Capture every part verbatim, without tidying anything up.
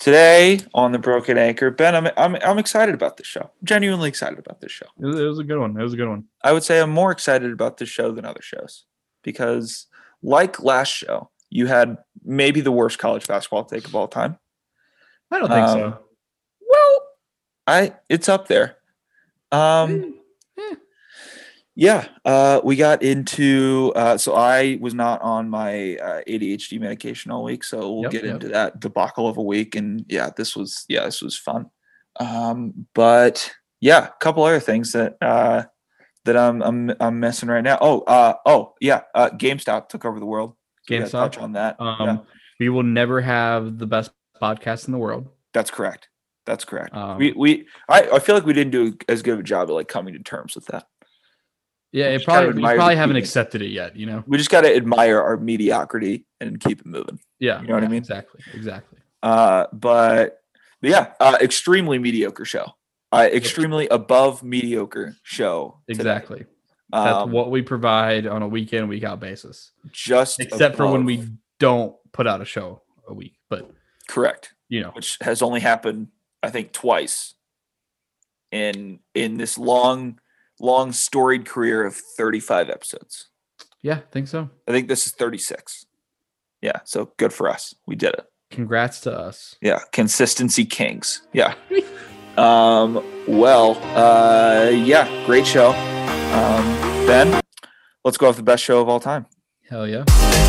Today on the Broken Anchor, Ben, I'm I'm I'm excited about this show. I'm genuinely excited about this show. It was, it was a good one. It was a good one. I would say I'm more excited about this show than other shows because, like last show, you had maybe the worst college basketball take of all time. I don't think Um, so. Well, I it's up there. Um, Eh, eh. yeah, uh, we got into uh, so I was not on my uh, A D H D medication all week, so we'll Yep, get yep. into that debacle of a week. And yeah, this was yeah, this was fun. Um, but yeah, a couple other things that uh, that I'm I'm I'm missing right now. Oh, uh, oh yeah, uh, GameStop took over the world. So we gotta GameStop. touch on that. Um, yeah, we will never have the best podcast in the world. that's correct. That's correct. Um, we we I, I feel like we didn't do as good of a job at like coming to terms with that. Yeah, it just kinda probably we admire probably the haven't people. accepted it yet. You know. We just got to admire our mediocrity and keep it moving. Yeah. You know what I yeah, mean? Exactly. Exactly. Uh, but, but yeah, uh, extremely mediocre show. Uh, extremely above mediocre show. today. Exactly. That's Um, what we provide on a week in, week out basis. just Except for when above- we don't put out a show a week. But correct, you know, which has only happened, I think, twice in in this long, long storied career of thirty-five episodes. yeah, I think so. I think this is thirty-six. Yeah, so good for us. We did it. Congrats to us. Yeah, consistency kings. Yeah. um. Well. Uh. Yeah. Great show. Um. Ben, let's go off the best show of all time. Hell yeah.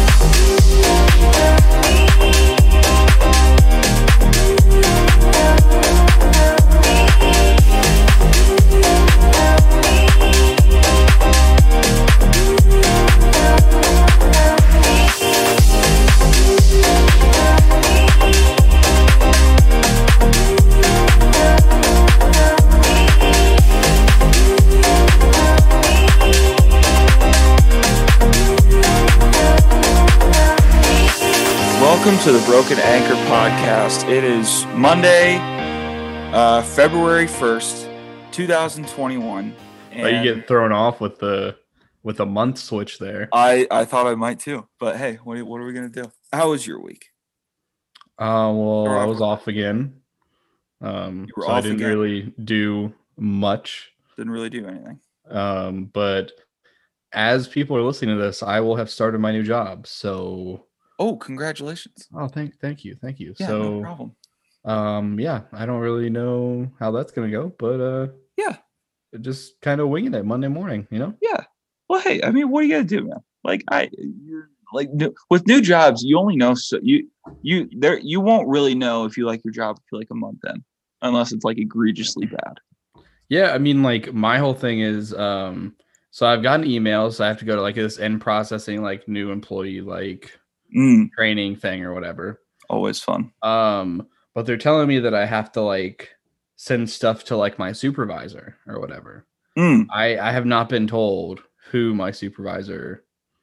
Welcome to the Broken Anchor podcast. It is Monday, uh, February first, two thousand twenty-one. Oh, you get thrown off with the with a month switch there. I I thought I might too, but hey, what are, what are we gonna do? How was your week? Uh, well, You're I off was again. off again. Um, You were so I off didn't again. really do much. Didn't really do anything. Um, but as people are listening to this, I will have started my new job. So, Oh, congratulations! oh, thank, thank you, thank you. Yeah, so, no problem. um, yeah, I don't really know how that's gonna go, but uh, Yeah. just kind of winging it Monday morning, you know. Yeah. Well, hey, I mean, what are you gonna do, man? Like, I, you're, like, new, with new jobs, you only know so you, you there, you won't really know if you like your job for like a month in, unless it's like egregiously bad. Yeah, I mean, like my whole thing is, um, so I've gotten emails. So I have to go to like this end processing, like new employee, like Mm, training thing or whatever. always fun. Um, but they're telling me that I have to like send stuff to like my supervisor or whatever. Mm, I I have not been told who my supervisor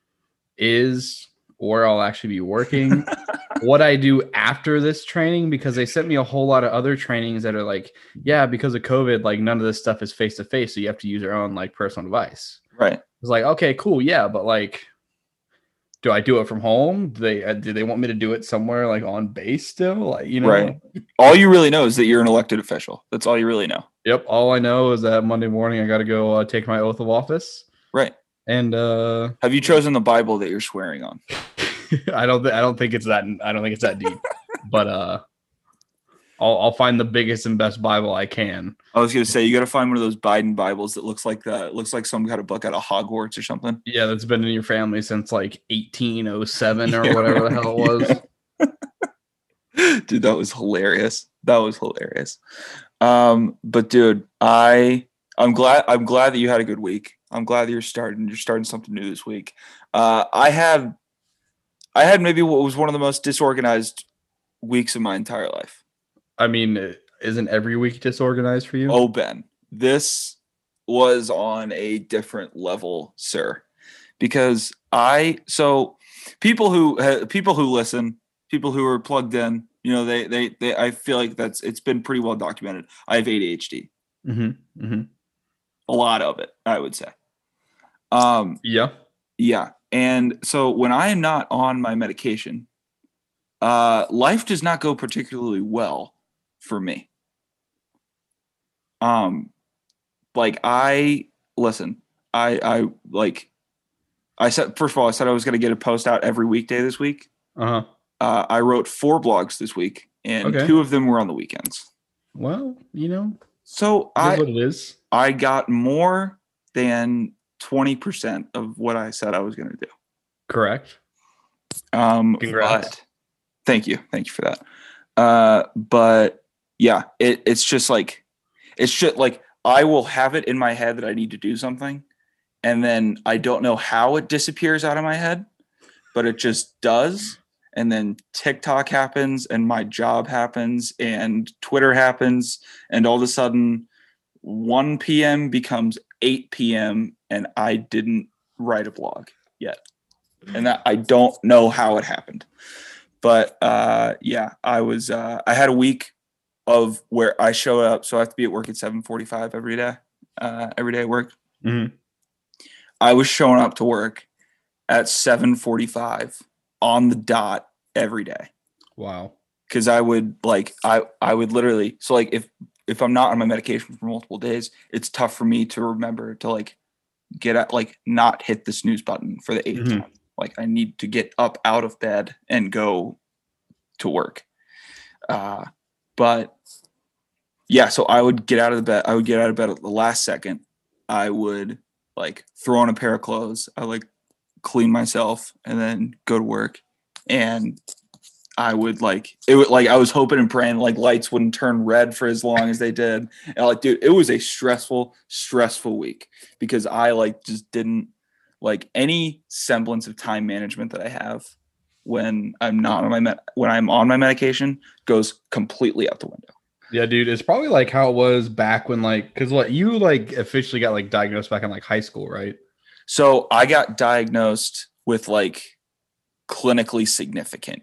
is or I'll actually be working. What I do after this training, because they sent me a whole lot of other trainings that are like, yeah, because of COVID, like none of this stuff is face to face, so you have to use your own like personal device. right. It's like, okay, cool, yeah, but like, do I do it from home? Do they uh, do they want me to do it somewhere like on base still? Like, you know, Right. All you really know is that you're an elected official. That's all you really know. Yep. All I know is that Monday morning I got to go uh, take my oath of office, Right. and uh, Have you chosen the Bible that you're swearing on? I don't th- I don't think it's that I don't think it's that deep, but uh, I'll I'll find the biggest and best Bible I can. I was gonna say you got to find one of those Biden Bibles that looks like that. Looks like some kind of book out of Hogwarts or something. Yeah, that's been in your family since like eighteen oh seven or Yeah, whatever the hell it was. Yeah. Dude, that was hilarious. That was hilarious. Um, but dude, I I'm glad I'm glad that you had a good week. I'm glad that you're starting you're starting something new this week. Uh, I had I had maybe what was one of the most disorganized weeks of my entire life. I mean, isn't every week disorganized for you? Oh, Ben, this was on a different level, sir, because I so people who uh, people who listen, people who are plugged in, you know, they they they I feel like that's it's been pretty well documented. I have A D H D, Mm-hmm. Mm-hmm. a lot of it, I would say. Um, Yeah. yeah, and so when I am not on my medication, uh, life does not go particularly well for me. Um, like I listen, I I like I said first of all, I said I was going to get a post out every weekday this week. Uh-huh. Uh, I wrote four blogs this week, and Okay. two of them were on the weekends. Well, you know, So it is I what it is. I got more than twenty percent of what I said I was going to do. Correct. Um, Congrats. But thank you. Thank you for that. Uh, but yeah, it, it's just like, it's just like, I will have it in my head that I need to do something. And then I don't know how it disappears out of my head, but it just does. And then TikTok happens and my job happens and Twitter happens. And all of a sudden one p.m. becomes eight p.m. and I didn't write a blog yet. And that I don't know how it happened. But uh, yeah, I was, uh, I had a week of where I show up. So I have to be at work at seven forty-five every day, uh, every day at work. Mm-hmm. I was showing up to work at seven forty-five on the dot every day. Wow. Cause I would like, I, I would literally, so like if, if I'm not on my medication for multiple days, it's tough for me to remember to like get at, like not hit the snooze button for the eighth Mhm. time. Like I need to get up out of bed and go to work. Uh, but yeah, so I would get out of the bed. I would get out of bed at the last second. I would like throw on a pair of clothes. I like clean myself and then go to work. And I would like, it would like, I was hoping and praying like lights wouldn't turn red for as long as they did. And like, dude, it was a stressful, stressful week because I like just didn't like any semblance of time management that I have when I'm not on my, med- when I'm on my medication goes completely out the window. Yeah, dude, it's probably like how it was back when like, cause what you like officially got like diagnosed back in like high school, right? So I got diagnosed with like clinically significant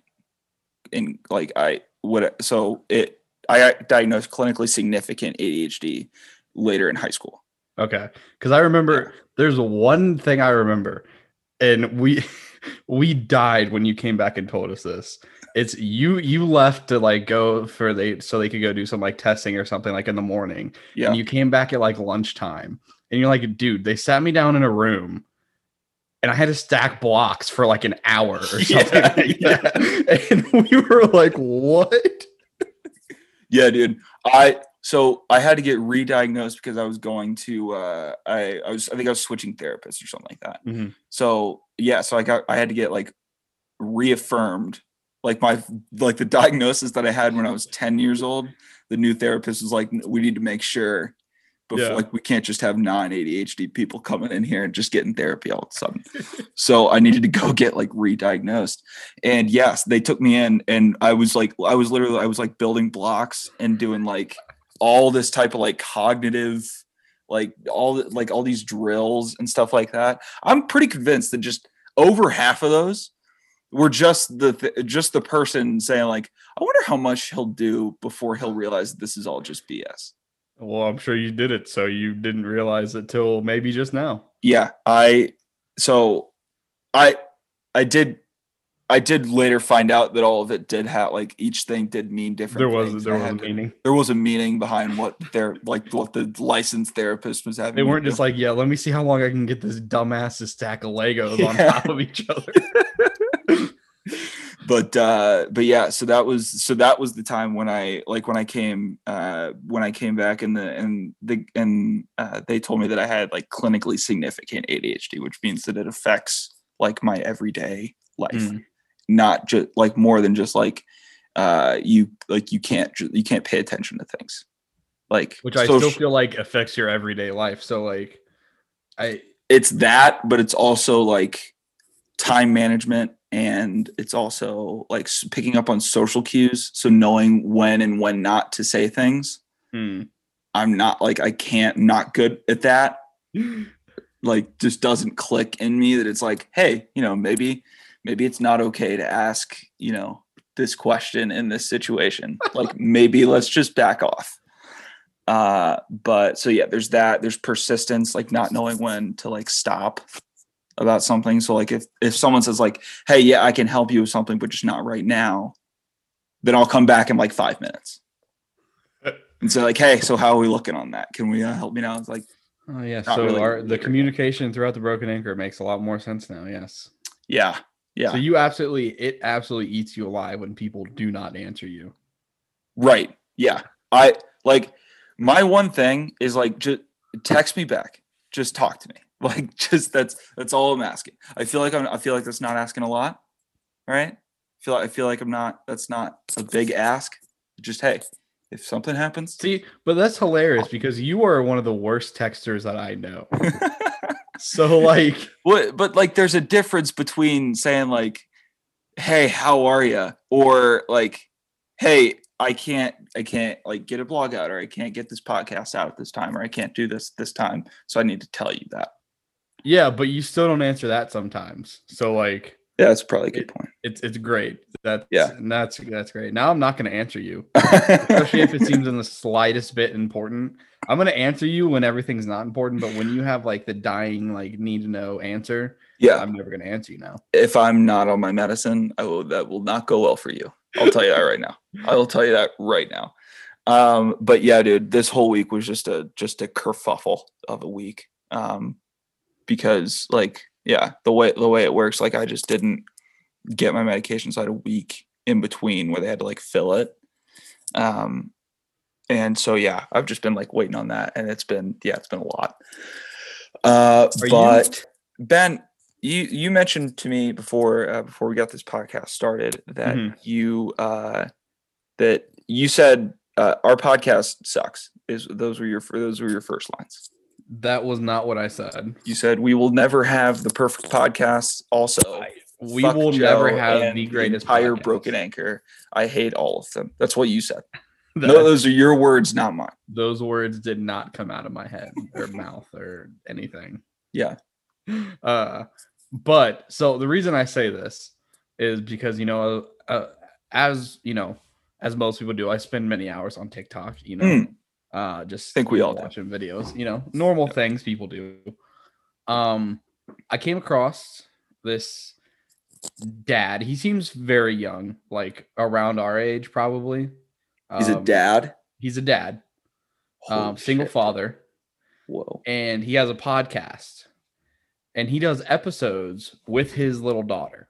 in like I would, so it, I got diagnosed clinically significant A D H D later in high school. Okay. Cause I remember there's one thing I remember and we, we died when you came back and told us this. It's you, you left to like go for they, so they could go do some like testing or something like in the morning. Yeah. And you came back at like lunchtime and you're like, dude, they sat me down in a room and I had to stack blocks for like an hour or something Yeah, like yeah. that. And we were like, what? Yeah, dude. I so I had to get re-diagnosed because I was going to uh I, I was I think I was switching therapists or something like that. Mm-hmm. So yeah, so I got I had to get like reaffirmed. Like my like the diagnosis that I had when I was ten years old, the new therapist was like, we need to make sure before Yeah. like we can't just have non-A D H D people coming in here and just getting therapy all of a sudden. So I needed to go get like re-diagnosed. And yes, they took me in and I was like I was literally I was like building blocks and doing like all this type of like cognitive like all the- like all these drills and stuff like that. I'm pretty convinced that just over half of those were just the th- just the person saying like, I wonder how much he'll do before he'll realize that this is all just B S. Well, I'm sure you did it, so you didn't realize it till maybe just now. Yeah, I so I I did I did later find out that all of it did have like each thing did mean different There was things. there I was a had to- meaning. There was a meaning behind what their like what the licensed therapist was having. They me weren't do. just like, yeah, let me see how long I can get this dumbass to stack of Legos on Yeah. top of each other. but uh but yeah, so that was so that was the time when I like when I came uh when I came back and the and the and uh they told me that I had like clinically significant A D H D, which means that it affects like my everyday life, Mm. not just like more than just like uh you like you can't ju- you can't pay attention to things like Which I social- still feel like affects your everyday life. So like I it's that, but it's also like time management, and it's also like s- picking up on social cues. So knowing when and when not to say things. hmm. I'm not like, I can't, not good at that. Like just doesn't click in me that it's like, hey, you know, maybe, maybe it's not okay to ask, you know, this question in this situation. Like maybe let's just back off. Uh, but so yeah, there's that, there's persistence, like not knowing when to like stop about something. So like if, if someone says like, hey, yeah, I can help you with something, but just not right now. then I'll come back in like five minutes and say like, hey, so how are we looking on that? Can we uh, help me now? It's like, Oh yeah. not So really our, gonna the be communication throughout the Broken Anchor makes a lot more sense now. Yes. yeah, yeah, So you absolutely, it absolutely eats you alive when people do not answer you. right, yeah. I like my one thing is like just text me back, just talk to me, like just that's that's all I'm asking. I feel like I'm I feel like that's not asking a lot, right? I feel I feel like I'm not that's not a big ask. Just hey, if something happens, See, but that's hilarious because you are one of the worst texters that I know. So like, what? But like, there's a difference between saying like, "Hey, how are you?" or like, "Hey, I can't, I can't like get a blog out, or I can't get this podcast out at this time, or I can't do this this time, so I need to tell you that." yeah, but you still don't answer that sometimes. So like, Yeah, that's probably a good it, point. it's it's great. That's Yeah. that's that's great. Now I'm not going to answer you, especially if it seems in the slightest bit important. I'm going to answer you when everything's not important, but when you have like the dying like need to know answer, Yeah, I'm never going to answer you now. if I'm not on my medicine, I will. That will not go well for you. I'll tell you that right now. I will tell you that right now. Um, but yeah, dude, this whole week was just a just a kerfuffle of a week. Um, because like, yeah, the way the way it works, like I just didn't get my medication, so I had a week in between where they had to like fill it. Um, and so yeah, I've just been like waiting on that, and it's been yeah, it's been a lot. Uh, Are you- but Ben, you you mentioned to me before uh, before we got this podcast started that Mhm. you uh that you said uh, our podcast sucks. Is those were your those were your first lines? That was not what I said. You said we will never have the perfect podcast. Also, We fuck will Joe never have and the greatest entire podcast. Broken Anchor. I hate all of them. That's what you said. That- No, those are your words, not mine. Those words did not come out of my head or mouth or anything. Yeah. Uh, but so the reason I say this is because, you know, uh, as you know, as most people do, I spend many hours on TikTok, you know, Mm. uh, just Think we you know, all do. watching videos, you know, normal things people do. Um, I came across this dad. He seems very young, like around our age, probably. He's a Um, dad. He's a dad, um, Holy single shit, dude. father, Whoa. and he has a podcast, and he does episodes with his little daughter.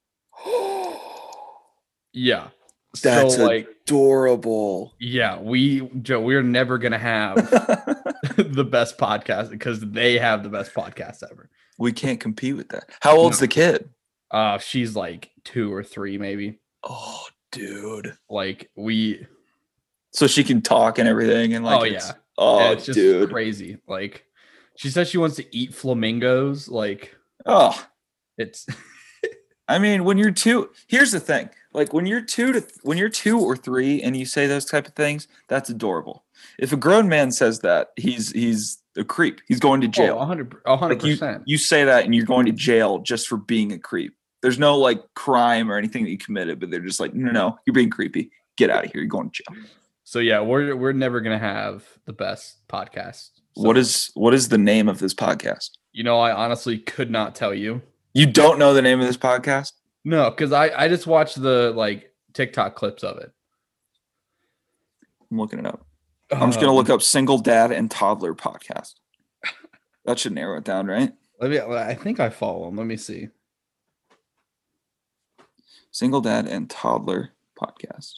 Yeah. That's so like, adorable. yeah, we Joe, we're never gonna have the best podcast because they have the best podcast ever. We can't compete with that. How old's No. the kid? Uh, she's like two or three, maybe. Oh, dude. Like we, So she can talk and everything, and like, oh it's, yeah, oh, and it's just dude. crazy. Like, she says she wants to eat flamingos. Like, Oh, it's. I mean, when you're two, here's the thing. Like when you're two to when you're two or three and you say those type of things, that's adorable. If a grown man says that, he's he's a creep. He's going to jail. Oh, a hundred, a hundred Like you, percent. you say that and you're going to jail just for being a creep. There's no like crime or anything that you committed, but they're just like, no, no, you're being creepy. Get out of here. You're going to jail. So yeah, we're we're never gonna have the best podcast. So, What is what is the name of this podcast? You know, I honestly could not tell you. You don't know the name of this podcast? No, because I I just watched the like TikTok clips of it. I'm looking it up. I'm just gonna Um, look up single dad and toddler podcast. That should narrow it down, right? Let me. I think I follow him. Let me see. Single dad and toddler podcast.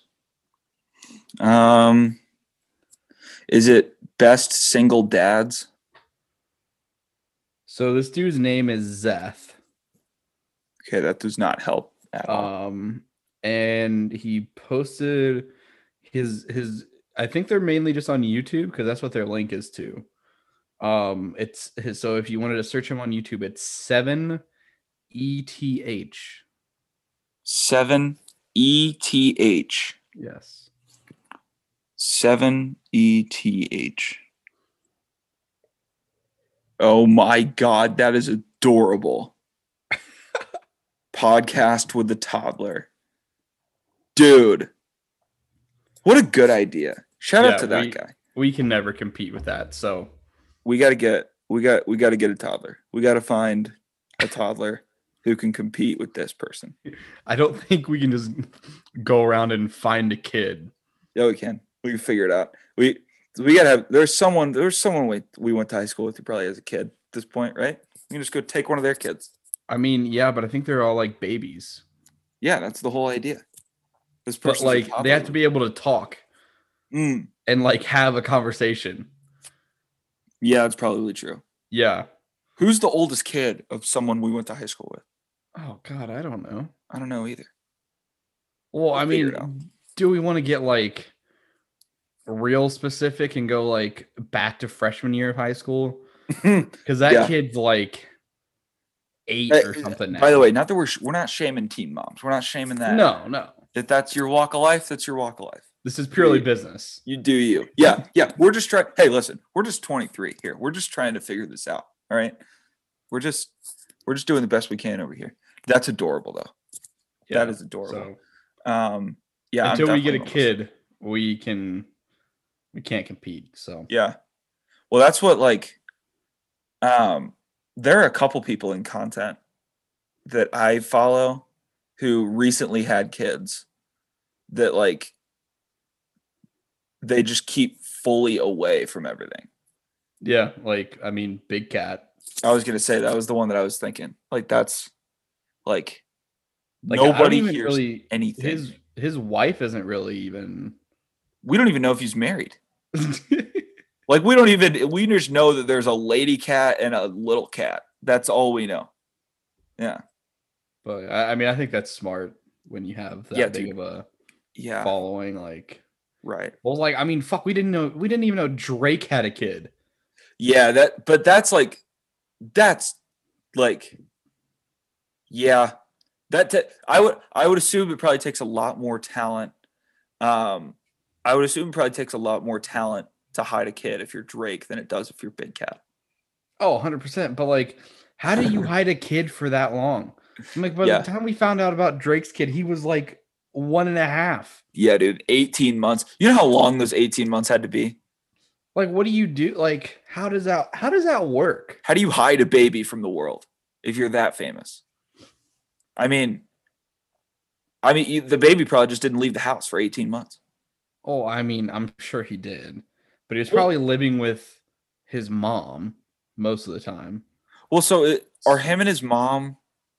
Um, is it best single dads? So this dude's name is Zeth. Okay, that does not help at all. Um, and he posted his his. I think they're mainly just on YouTube because that's what their link is to. Um, it's his, so if you wanted to search him on YouTube, it's seven E T H. Seven E T H. Yes. Seven E T H. Oh my God, that is adorable. Podcast with the toddler. Dude. What a good idea. Shout Yeah, out to that we- guy. We can never compete with that. So We gotta get we got we gotta get a toddler. We gotta find a toddler who can compete with this person. I don't think we can just go around and find a kid. Yeah, we can. We can figure it out. We we gotta have. There's someone. There's someone we we went to high school with who probably as a kid at this point, right? We can just go take one of their kids. I mean, yeah, but I think they're all like babies. Yeah, that's the whole idea. This But person, like, they have to be able to talk Mm. and like have a conversation. Yeah, that's probably true. Yeah. Who's the oldest kid of someone we went to high school with? Oh God, I don't know. I don't know either. Well, I figure it out. mean, do we want to get like real specific and go like back to freshman year of high school? Because that Yeah. kid's like eight Uh, or something now. By the way, not that we're sh- we're not shaming teen moms. We're not shaming that. no, no. If that's your walk of life, that's your walk of life. This is purely You- business. You do you. Yeah, yeah. We're just trying. Hey, listen, we're just twenty-three here. We're just trying to figure this out. All right. We're just we're just doing the best we can over here. That's adorable though. That is adorable. So Um yeah. I'm until we get a definitely almost- kid, we can we can't compete. So Yeah. Well, that's what like um there are a couple people in content that I follow who recently had kids that like they just keep fully away from everything. yeah, like I mean, Big Cat. I was gonna say that was the one that I was thinking. Like that's like, Like, I don't nobody even hears really anything. his his wife isn't really even. We don't even know if he's married. Like we don't even we just know that there's a lady cat and a little cat. That's all we know. Yeah. But I, I mean, I think that's smart when you have that Yeah, big dude. of a Yeah. following. Like, Right. well, like I mean, fuck, we didn't know we didn't even know Drake had a kid. Yeah, that but that's like that's like yeah. That t- I would I would assume it probably takes a lot more talent. Um I would assume it probably takes a lot more talent to hide a kid if you're Drake than it does if you're Big Cat. Oh, one hundred percent. But like, how do you hide a kid for that long? I'm like, by Yeah. the time we found out about Drake's kid, he was like one and a half. Yeah, dude, eighteen months. You know how long those eighteen months had to be? Like, what do you do? Like, how does that how does that work? How do you hide a baby from the world if you're that famous? I mean, I mean, you- the baby probably just didn't leave the house for eighteen months. Oh, I mean, I'm sure he did, but he was Well- probably living with his mom most of the time. Well, so it, are him and his mom?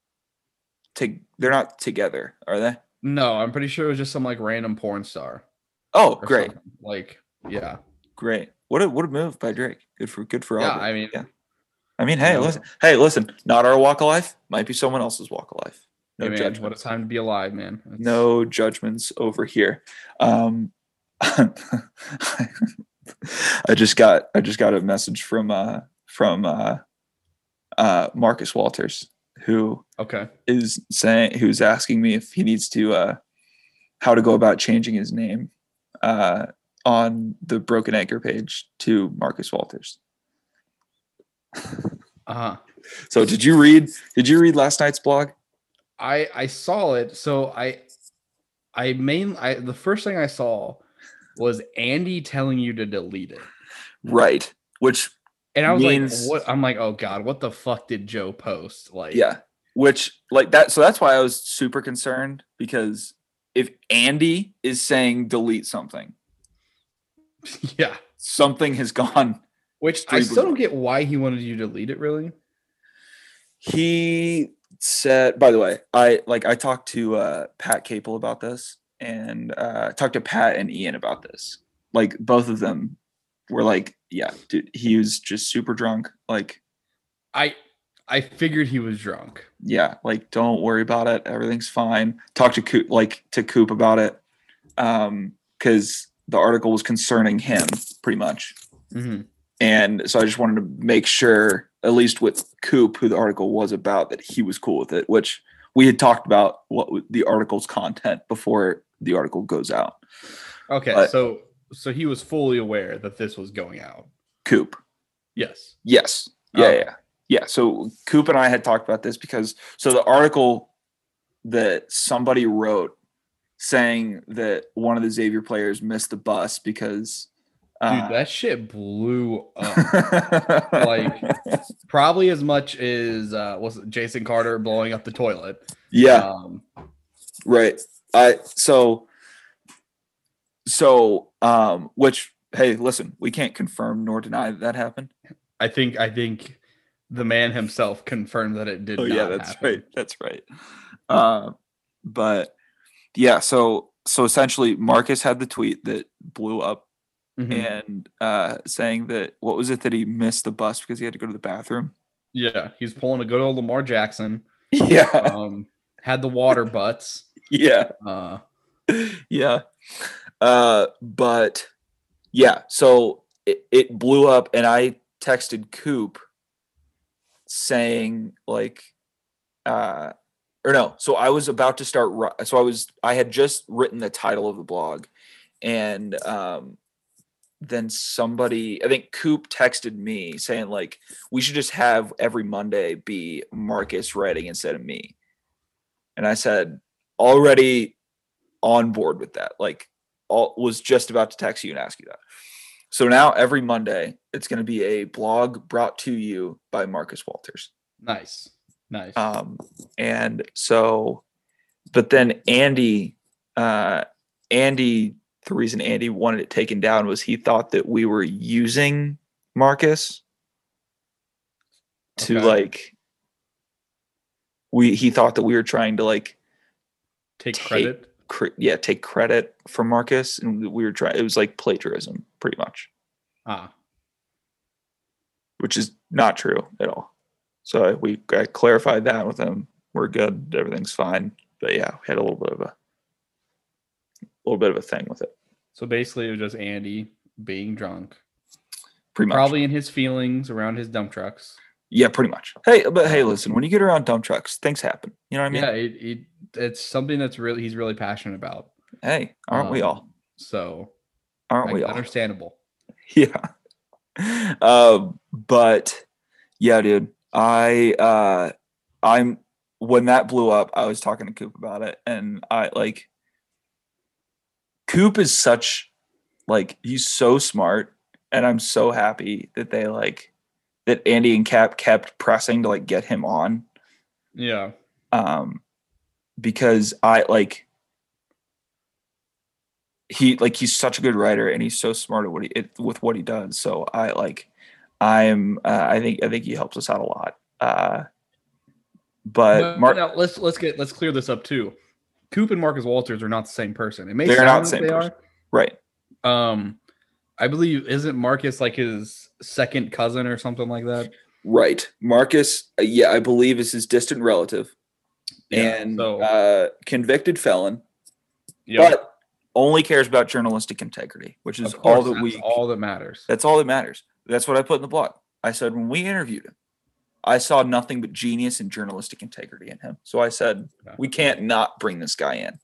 To, they're not together, are they? No, I'm pretty sure it was just some like random porn star. Oh, or great, something. Like, yeah. great. What a what a move by Drake. Good for good for Yeah, Aubrey. I mean, yeah. I mean, hey, know. listen, hey, listen. Not our walk of life. Might be someone else's walk of life. No hey, man, judgment. what a time to be alive, man. That's- No judgments over here. Um, I just got I just got a message from uh, from uh, uh, Marcus Walters, who Okay. is saying who's asking me if he needs to uh, how to go about changing his name uh, on the Broken Anchor page to Marcus Walters. Uh-huh. So did you read did you read last night's blog? I I saw it. So I I main I the first thing I saw was Andy telling you to delete it. Right. Which And I was means- like, what? I'm like, oh God, what the fuck did Joe post? Like, yeah. Which like that so that's why I was super concerned, because if Andy is saying delete something, yeah. something has gone. Which I Extremely still don't wrong. get why he wanted you to delete it, really. He said, by the way, I like I talked to uh, Pat Capel about this, and uh, talked to Pat and Ian about this. Like both of them were like, yeah, dude, he was just super drunk. Like, I I figured he was drunk. yeah, like don't worry about it. Everything's fine. Talk to Coop, like to Coop about it. Um, because the article was concerning him pretty much. Mm-hmm. And so I just wanted to make sure, at least with Coop, who the article was about, that he was cool with it, which we had talked about what the article's content before the article goes out. Okay, But- so so he was fully aware that this was going out. Coop. Yes. Yes. Yeah, Oh. yeah. Yeah. So Coop and I had talked about this because so the article that somebody wrote saying that one of the Xavier players missed the bus because Dude, Uh, that shit blew up. Like probably as much as uh was it Jason Carter blowing up the toilet. yeah, Um right. I so so um, which hey, listen, we can't confirm nor deny that that happened. I think I think the man himself confirmed that it did Oh yeah, not that's happen. right. That's right. Uh, but yeah, so so essentially, Marcus had the tweet that blew up, Mhm. and uh, saying that what was it that he missed the bus because he had to go to the bathroom. Yeah, he's pulling a good old Lamar Jackson. Yeah, Um had the water butts. yeah, Uh yeah. Uh, but yeah, so it, it blew up, and I texted Coop saying like, uh, or no, so I was about to start. ri- So I was, I had just written the title of the blog, and um, then somebody, I think Coop texted me saying like, we should just have every Monday be Marcus writing instead of me, and I said already on board with that. Like, all was just about to text you and ask you that. So now every Monday, it's going to be a blog brought to you by Marcus Walters. nice. Nice. Um, and so, but then Andy, uh, Andy, the reason Andy wanted it taken down was he thought that we were using Marcus to Okay. like, we, he thought that we were trying to like Take take, credit. cre- yeah, take credit from Marcus. And we were trying, it was like plagiarism pretty much, Ah. which is not true at all. So we I clarified that with him. We're good. Everything's fine. But yeah, we had a little bit of a little bit of a thing with it. So basically it was just Andy being drunk. Pretty much. Probably in his feelings around his dump trucks. Yeah, pretty much. Hey, but hey, Um, listen, when you get around dump trucks, things happen. You know what I mean? Yeah, it, it it's something that's really he's really passionate about. Hey, aren't we Um, all? So Aren't I- we all? understandable. Yeah. Um, but yeah, dude. I uh I'm when that blew up, I was talking to Coop about it, and I like Coop is such like he's so smart, and I'm so happy that they like that Andy and Cap kept pressing to like get him on. Yeah. Um because I like he like he's such a good writer, and he's so smart at what he it, with what he does. So I like I'm uh, I think I think he helps us out a lot. Uh but But Mark, now let's let's get let's clear this up too. Coop and Marcus Walters are not the same person. It may they're sound not like the same they person. Right. are. Um, I believe isn't Marcus like his second cousin or something like that? Right. Marcus, uh, yeah, I believe is his distant relative, Yeah. and So uh convicted felon, yeah, but only cares about journalistic integrity, which is of course, all that that's we all that matters. that's all that matters. That's what I put in the blog. I said when we interviewed him, I saw nothing but genius and journalistic integrity in him. So I said, Yeah. we can't not bring this guy in.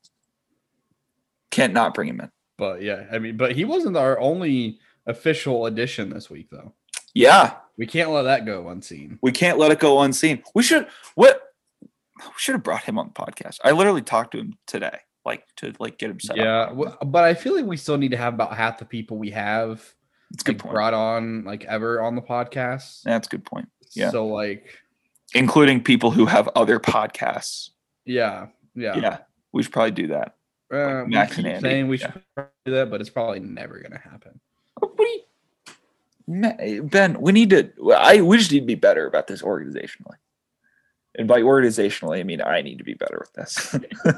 Can't not bring him in. But yeah, I mean, but he wasn't our only official addition this week, though. Yeah, We can't let that go unseen. we can't let it go unseen. We should what we should have brought him on the podcast. I literally talked to him today, like to like get him set Yeah, up. w- but I feel like we still need to have about half the people we have It's a good like, point. brought on like ever on the podcast. That's a good point. Yeah. So like, Including people who have other podcasts. yeah, yeah. Yeah. We should probably do that. Uh, Like we Max and keep Andy. saying we Yeah. should do that, but it's probably never gonna happen. What do you, Ma- Ben, we need to I we just need to be better about this organizationally. And by organizationally, I mean I need to be better with this.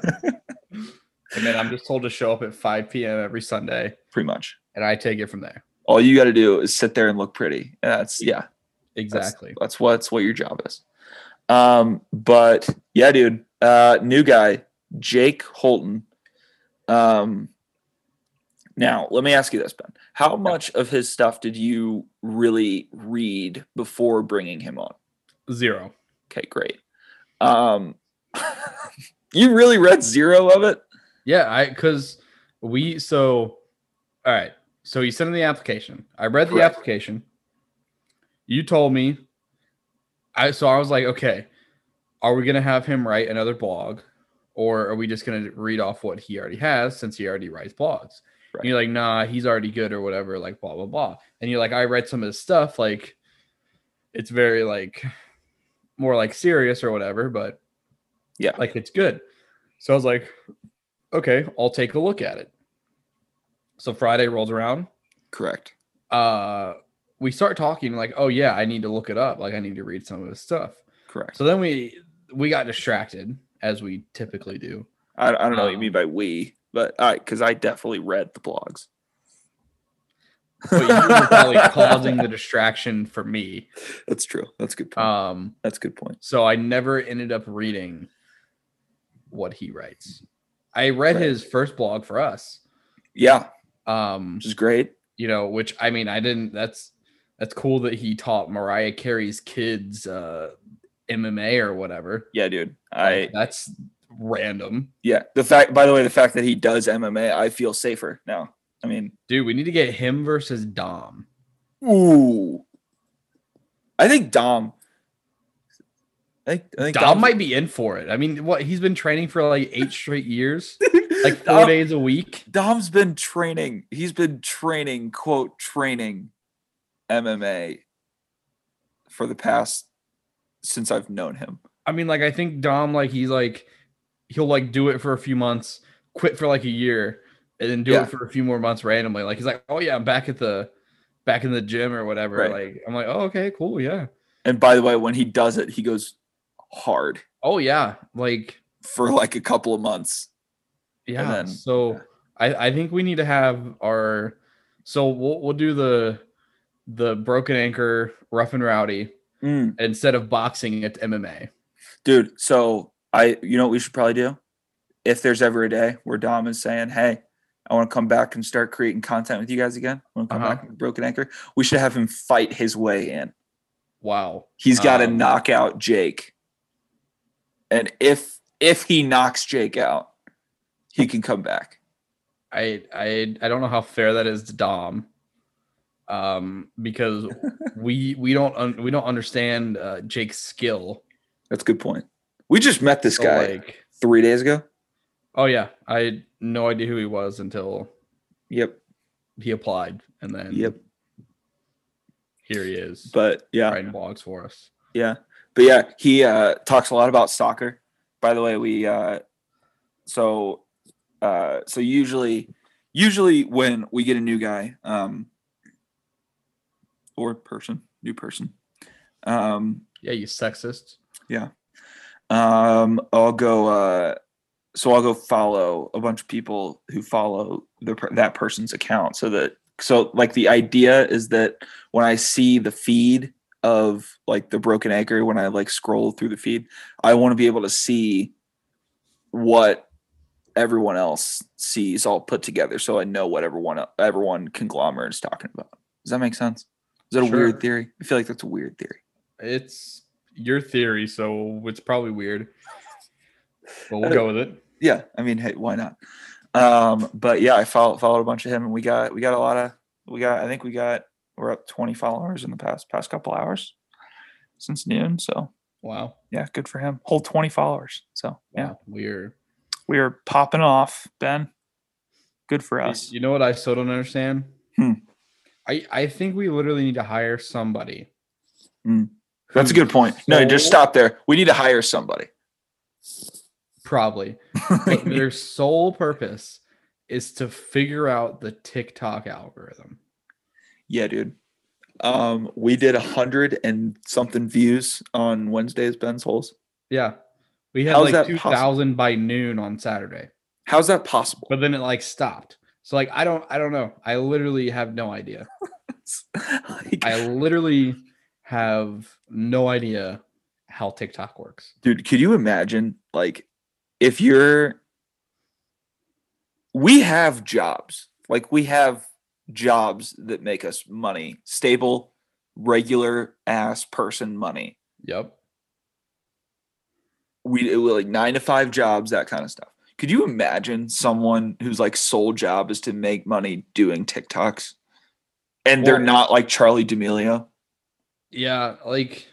And then I'm just told to show up at five p.m. every Sunday, Pretty much. and I take it from there. All you got to do is sit there and look pretty. And that's yeah. That's, Exactly. that's what's what your job is. Um, but yeah, dude. Uh, new guy, Jake Holton. Um, now let me ask you this, Ben. How much of his stuff did you really read before bringing him on? Zero. Okay, great. Um, you really read zero of it? Yeah, I because we so all right. So you sent in the application. I read the Correct. application. You told me. I so I was like, okay, are we gonna have him write another blog, or are we just gonna read off what he already has since he already writes blogs? Right. And you're like, nah, he's already good or whatever, like blah blah blah. And you're like, I read some of his stuff, like it's very like more like serious or whatever, but Yeah. like it's good. So I was like, okay, I'll take a look at it. So Friday rolls around. Correct. Uh we start talking like, oh yeah, I need to look it up. Like I need to read some of his stuff. Correct. So then we we got distracted as we typically do. I, I don't know um, what you mean by we, but I because I definitely read the blogs. But you were probably causing the distraction for me. That's true. That's a good point. Um, That's a good point. So I never ended up reading what he writes. I read Right. his first blog for us. Yeah. Um, Which is great. You know, which I mean, I didn't. That's that's cool that he taught Mariah Carey's kids uh, M M A or whatever. Yeah, dude. Like, I that's random. yeah. The fact, by the way, the fact that he does M M A, I feel safer now. I mean, dude, we need to get him versus Dom. Ooh, I think Dom. I think, I think Dom Dom's- might be in for it. I mean, what he's been training for like eight straight years, like four Dom- days a week. Dom's been training. He's been training, quote, training M M A for the past since I've known him. I mean, like I think Dom, like he's like he'll like do it for a few months, quit for like a year, and then do Yeah. it for a few more months randomly. Like he's like, oh yeah, I'm back at the back in the gym or whatever. Right. Like I'm like, oh okay, cool, yeah. And by the way, when he does it, he goes hard Oh yeah, like for like a couple of months. yeah. then- so yeah. I I think we need to have our so we'll we'll do the the broken anchor rough and rowdy Mm. instead of boxing. It's M M A. Dude, so I, you know what we should probably do? If there's ever a day where Dom is saying, hey, I want to come back and start creating content with you guys again, I want to come Uh-huh. back with Broken Anchor, we should have him fight his way in. Wow, He's got to Um, knock out Jake. And if if he knocks Jake out, he can come back. I I I don't know how fair that is to Dom, um, because we we don't un, we don't understand uh, Jake's skill. That's a good point. We just met this So, guy like, three days ago. oh yeah, I had no idea who he was until Yep. he applied, and then Yep. here he is But yeah. writing blogs for us. Yeah. But yeah, he uh, talks a lot about soccer. By the way, we uh, so uh, so usually usually when we get a new guy um, or person, new person, um, Yeah, you sexist. um, I'll go. Uh, so I'll go follow a bunch of people who follow the per- that person's account, so that so like the idea is that when I see the feed of like the Broken Anchor, when I like scroll through the feed, I want to be able to see what everyone else sees all put together, so I know what everyone everyone conglomerate is talking about. Does that make sense? Is that a Sure. weird theory? I feel like that's a weird theory. It's your theory, so it's probably weird, but we'll go with it. Yeah, I mean, hey, why not? Um, but yeah, I followed followed a bunch of him, and we got we got a lot of we got. I think we got we're up twenty followers in the past past couple hours since noon. So Wow. yeah, good for him. Whole twenty followers. So yeah, Wow. We're we are popping off, Ben. Good for You- us. You know what I still don't understand? Hmm. I, I think we literally need to hire somebody. Hmm. That's a who's good point. No, just so- stop there. We need to hire somebody. Probably. But their sole purpose is to figure out the TikTok algorithm. Yeah, dude. Um, we did a hundred and something views on Wednesday's Ben's holes. Yeah. We had How's like that two possible? thousand by noon on Saturday. How's that possible? But then it like stopped. So like I don't I don't know. I literally have no idea. Like, I literally have no idea how TikTok works. dude, could you imagine like if you're we have jobs. Like we have jobs that make us money, stable, regular ass person money. Yep. We it was like nine to five jobs, that kind of stuff. Could you imagine someone whose like sole job is to make money doing TikToks? And they're Well- not like Charlie D'Amelio? Yeah, like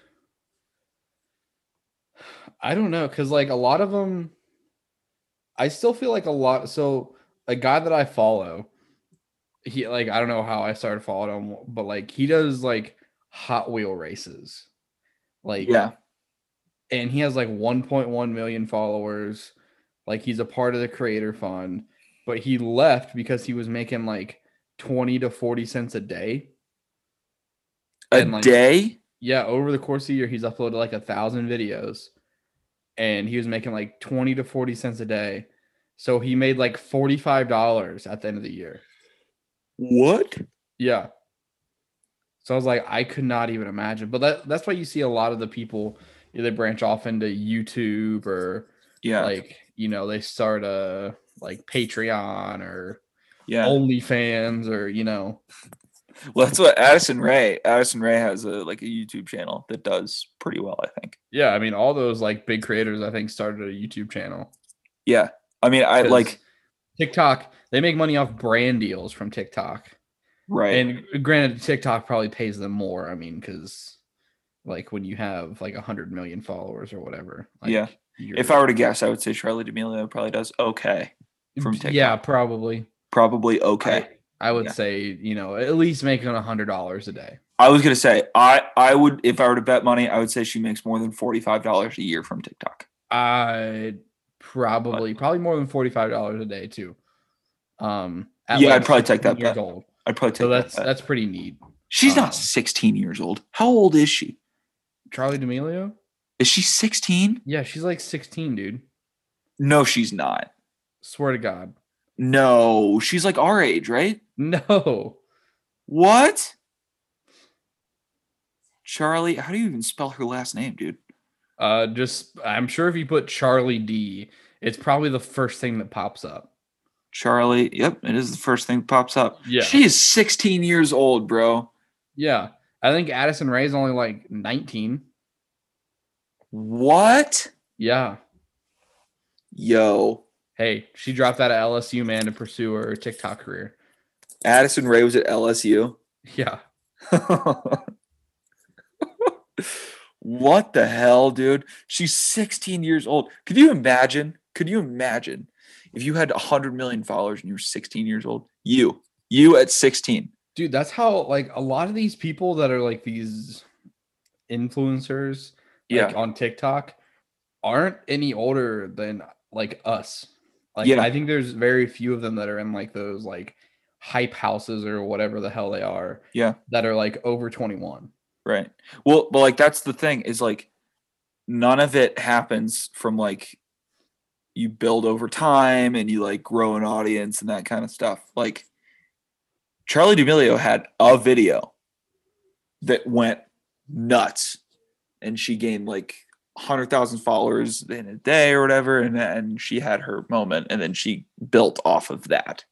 I don't know, because like a lot of them, I still feel like a lot. So a guy that I follow, he like I don't know how I started following him, but like he does like Hot Wheel races. Like Yeah. and he has like one point one million followers. Like he's a part of the creator fund, but he left because he was making like twenty to forty cents a day. A And like day? yeah, over the course of the year, he's uploaded like a thousand videos and he was making like twenty to forty cents a day. So he made like forty-five dollars at the end of the year. What? Yeah. So I was like, I could not even imagine. But that, that's why you see a lot of the people either branch off into YouTube or Yeah. like, you know, they start a like Patreon or Yeah. OnlyFans or, you know. Well, that's what Addison Ray. Addison Ray has a like a YouTube channel that does pretty well, I think. Yeah, I mean, all those like big creators, I think, started a YouTube channel. Yeah. I mean, I like TikTok, they make money off brand deals from TikTok. right. And granted, TikTok probably pays them more. I mean, because like when you have like a hundred million followers or whatever. Like, yeah. If I were to guess, I would say Charli D'Amelio probably does okay from TikTok. Yeah, probably. Probably okay. I, I would yeah. say, you know, at least making a hundred dollars a day. I was gonna say, I I would if I were to bet money, I would say she makes more than forty-five dollars a year from TikTok. I probably but, probably more than forty-five dollars a day too. Um, yeah, like I'd probably take that bet. Old. I'd probably take so that's that bet. That's pretty neat. She's um, not sixteen years old. How old is she? Charli D'Amelio? Is she sixteen? Yeah, she's like sixteen, dude. No, she's not. Swear to God. No, she's like our age, right? No. What? Charlie, how do you even spell her last name, dude? Uh, just I'm sure if you put Charli D, it's probably the first thing that pops up. Charlie, yep, it is the first thing that pops up. Yeah, she is sixteen years old, bro. Yeah, I think Addison Rae is only like nineteen. What? Yeah. Yo. Hey, she dropped out of L S U, man, to pursue her TikTok career. Addison Rae was at L S U? Yeah. What the hell, dude? She's sixteen years old. Could you imagine? Could you imagine if you had one hundred million followers and you were sixteen years old? You. You at sixteen. Dude, that's how, like, a lot of these people that are, like, these influencers like, yeah. on TikTok aren't any older than, like, us. Like, yeah. I think there's very few of them that are in, like, those, like, hype houses or whatever the hell they are. Yeah. That are, like, over twenty-one. Right. Well, but like that's the thing is like none of it happens from like you build over time and you like grow an audience and that kind of stuff. Like Charli D'Amelio had a video that went nuts and she gained like one hundred thousand followers in a day or whatever and and she had her moment and then she built off of that.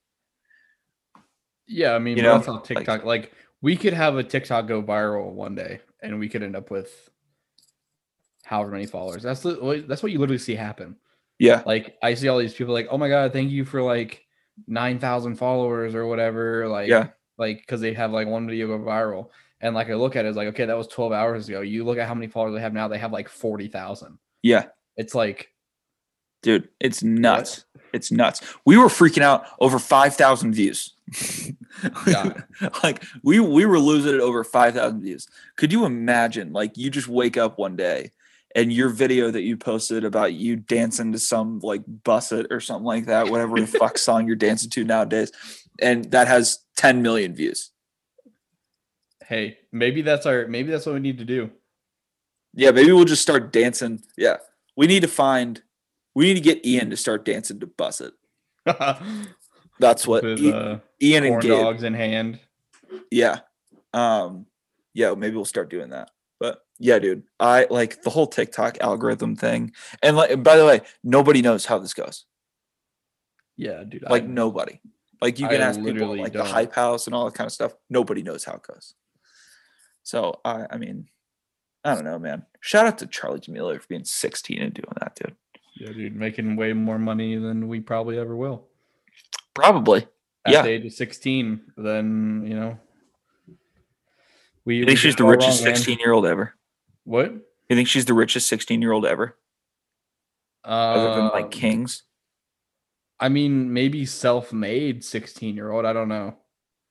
Yeah, I mean, you know, that's how TikTok like, like we could have a TikTok go viral one day and we could end up with however many followers. That's the, that's what you literally see happen. Yeah. Like I see all these people like, oh my God, thank you for like nine thousand followers or whatever. Like, yeah. like, cause they have like one video go viral. And like, I look at it, it's like, okay, that was twelve hours ago. You look at how many followers they have now. They have like forty thousand. Yeah. It's like, dude, it's nuts. What? It's nuts. We were freaking out over five thousand views. Yeah. Like we we were losing it over five thousand views. Could you imagine like you just wake up one day and your video that you posted about you dancing to some like Buss It or something like that, whatever the fuck song you're dancing to nowadays, and that has ten million views. Hey, maybe that's our maybe that's what we need to do. Yeah, maybe we'll just start dancing. Yeah. We need to find we need to get Ian to start dancing to Buss It. That's what With, I, uh, Ian and Gabe. Dogs in hand. Yeah. Um, yeah, maybe we'll start doing that. But yeah, dude, I like the whole TikTok algorithm thing. And like, by the way, nobody knows how this goes. Yeah, dude. Like I, nobody. Like you can I ask people like don't. the hype house and all that kind of stuff. Nobody knows how it goes. So I, I mean, I don't know, man. Shout out to Charli D'Amelio for being sixteen and doing that, dude. Yeah, dude, making way more money than we probably ever will. Probably. At yeah. the age of sixteen, then, you know. We, you think we she's the richest sixteen-year-old ever? What? You think she's the richest sixteen-year-old ever? Uh, Other than, like, kings? I mean, maybe self-made sixteen-year-old. I don't know.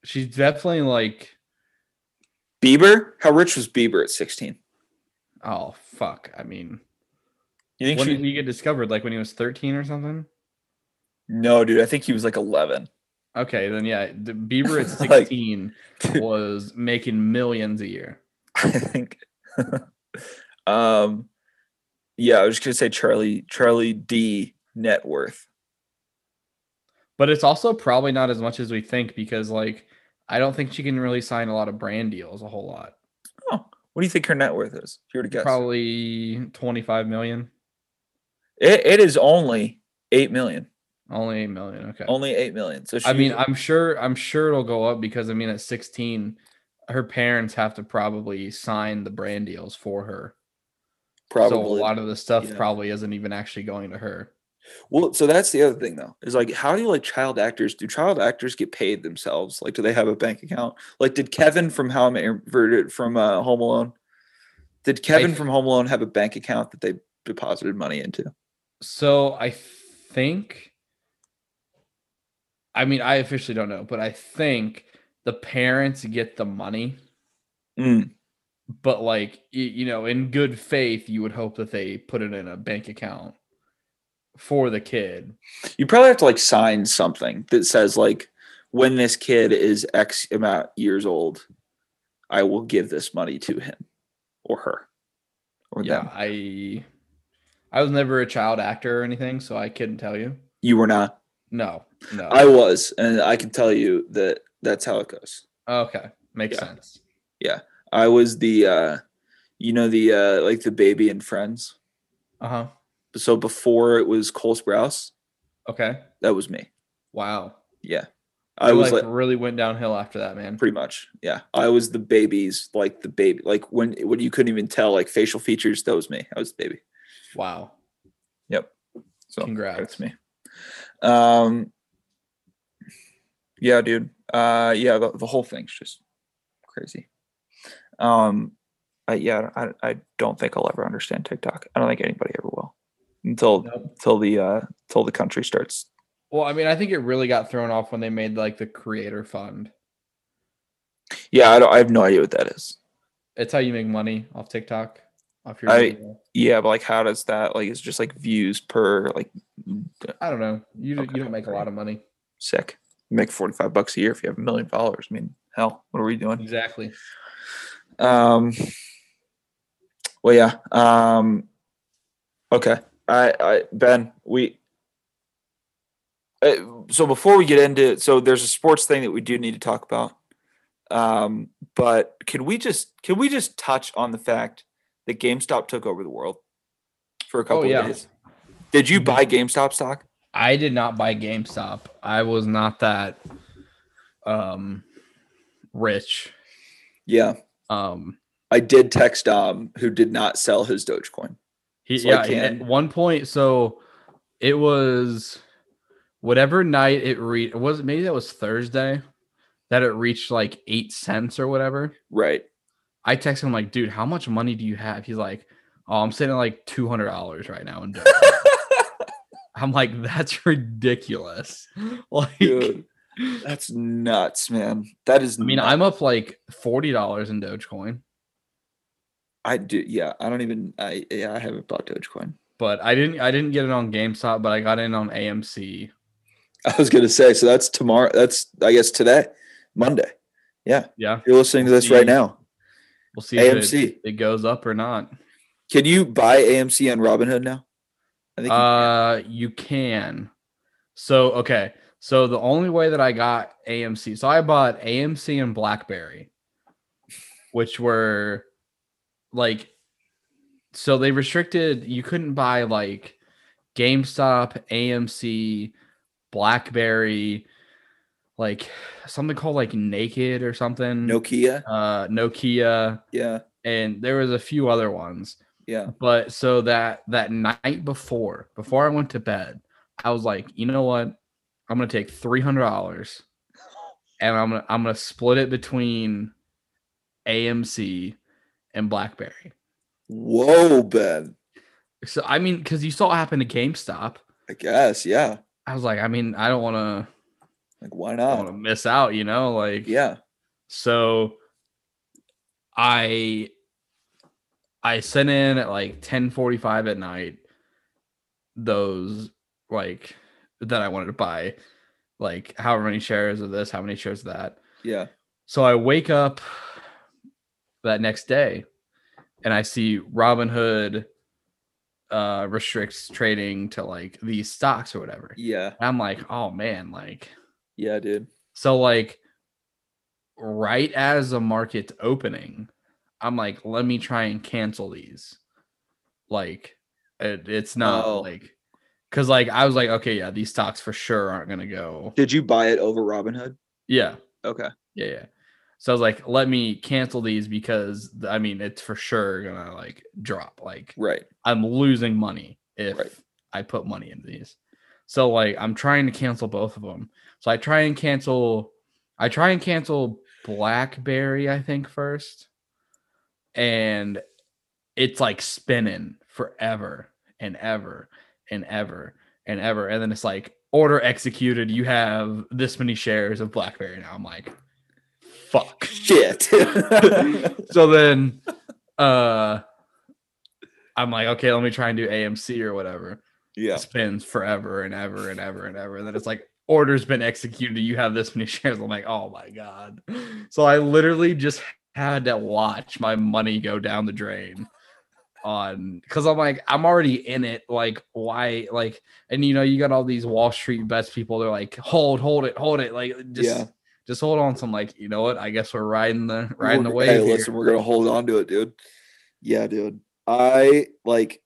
she's definitely like. Bieber? How rich was Bieber at sixteen? Oh fuck! I mean, You think when she? did he get discovered? Like when he was thirteen or something? No, dude. I think he was like eleven. Okay, then yeah, the Bieber at Like, sixteen dude, was making millions a year. I think. um, yeah, I was just gonna say Charlie Charlie D net worth. But it's also probably not as much as we think because like I don't think she can really sign a lot of brand deals a whole lot. Oh, what do you think her net worth is? If you were to guess, Probably twenty-five million. it, it is only eight million. Only eight million. Okay. Only eight million. So she, I mean, I'm sure I'm sure it'll go up because I mean at sixteen, her parents have to probably sign the brand deals for her. probably So a lot of the stuff yeah. probably isn't even actually going to her. Well, so that's the other thing though. Is like how do like child actors do child actors get paid themselves? Like do they have a bank account? Like did Kevin from How I Met Your- from uh, Home Alone? Did Kevin I, from Home Alone have a bank account that they deposited money into? so I think I mean, I officially don't know, but I think the parents get the money. Mm. But like you know, in good faith, you would hope that they put it in a bank account for the kid. You probably have to like sign something that says like when this kid is X amount years old, I will give this money to him or her or Yeah, them. I I was never a child actor or anything, so I couldn't tell you. You were not. No, no. I was, and I can tell you that that's how it goes. Okay, makes Yeah. sense. Yeah, I was the, uh, you know, the uh, like the baby in Friends. Uh huh. So before it was Cole Sprouse, Okay. that was me. Wow. Yeah, I Your was life like really went downhill after that, man. pretty much. Yeah, I was the baby's like the baby, like when when you couldn't even tell like facial features. That was me. I was the baby. Wow. Yep. So Congrats. That's me. Um. Yeah, dude. Uh. Yeah. The, the whole thing's just crazy. Um. I, yeah. I. I don't think I'll ever understand TikTok. I don't think anybody ever will until Nope. until the uh until the country starts. Well, I mean, I think it really got thrown off when they made like the creator fund. Yeah. I don't. I have no idea what that is. It's how you make money off TikTok. Off your I. video. Yeah, but like, how does that like? It's just like views per like. I don't know. You Okay, you don't make a great. lot of money. Sick. You make forty-five bucks a year if you have a million followers. I mean, hell, what are we doing? Exactly. Um. Well, yeah. Um. Okay. I. I. Ben. We. Uh, so before we get into, so there's a sports thing that we do need to talk about. Um. But can we just can we just touch on the fact that GameStop took over the world for a couple Oh, yeah. of days? Did you buy GameStop stock? I did not buy GameStop. I was not that um rich. Yeah. Um I did text Dom, who did not sell his Dogecoin. he, So I yeah, can- at one point so it was whatever night it reached was maybe that was Thursday that it reached like eight cents or whatever. Right. I texted him like, dude, how much money do you have? He's like, oh, I'm sitting at like two hundred dollars right now in Dogecoin. I'm like, that's ridiculous. Like, Dude, that's nuts, man. That is. I mean, nuts. I'm up like forty dollars in Dogecoin, I do. Yeah, I don't even. I yeah, I haven't bought Dogecoin. but I didn't. I didn't get it on GameStop, but I got in on A M C. I was gonna say. So that's tomorrow. That's I guess today, Monday. Yeah, Yeah, you're listening to We'll this right see. now. we'll see if A M C. it, it goes up or not. Can you buy A M C on Robinhood now? I think. you can. Uh, you can. So okay, so the only way that I got A M C, so I bought A M C and BlackBerry, which were like, so they restricted. You couldn't buy like GameStop, A M C, BlackBerry, like something called like Naked or something. Nokia. Uh, Nokia, Yeah. and there was a few other ones. Yeah. But so that that night before, before I went to bed, I was like, you know what? I'm gonna take three hundred dollars, and I'm gonna I'm gonna split it between A M C and BlackBerry. Whoa, Ben. So I mean, because you saw what happened to GameStop. I guess. Yeah. I was like, I mean, I don't want to. Like, why don't want not? to miss out, you know, like, Yeah. So I I sent in at like ten forty-five at night those like that I wanted to buy, like however many shares of this, how many shares of that. Yeah. So I wake up that next day and I see Robinhood uh restricts trading to like these stocks or whatever. Yeah. And I'm like, oh man, like Yeah, dude. so like right as the market's opening, I'm like, let me try and cancel these. Like it, it's not Oh. like because like I was like, okay, yeah, these stocks for sure aren't gonna go. Did you buy it over Robinhood? Yeah. Okay. Yeah, yeah. So I was like, let me cancel these because I mean it's for sure gonna like drop. Like Right. I'm losing money if Right. I put money into these. So like I'm trying to cancel both of them. So I try and cancel I try and cancel BlackBerry, I think, first. And it's like spinning forever and ever and ever and ever. And then it's like order executed. You have this many shares of BlackBerry now. I'm like, fuck. Shit. So then uh I'm like, okay, let me try and do A M C or whatever. Yeah. It spins forever and ever and ever and ever. And then it's like order's been executed. You have this many shares. I'm like, oh my God. So I literally just had to watch my money go down the drain on because I'm like, I'm already in it. Like, why? Like, and you know, you got all these Wall Street bets people. They're like, hold, hold it, hold it. Like, just, Yeah. just hold on. So I'm like, you know what? I guess we're riding the riding We're- the wave hey, here. listen, we're gonna hold on to it, dude. Yeah, dude. I like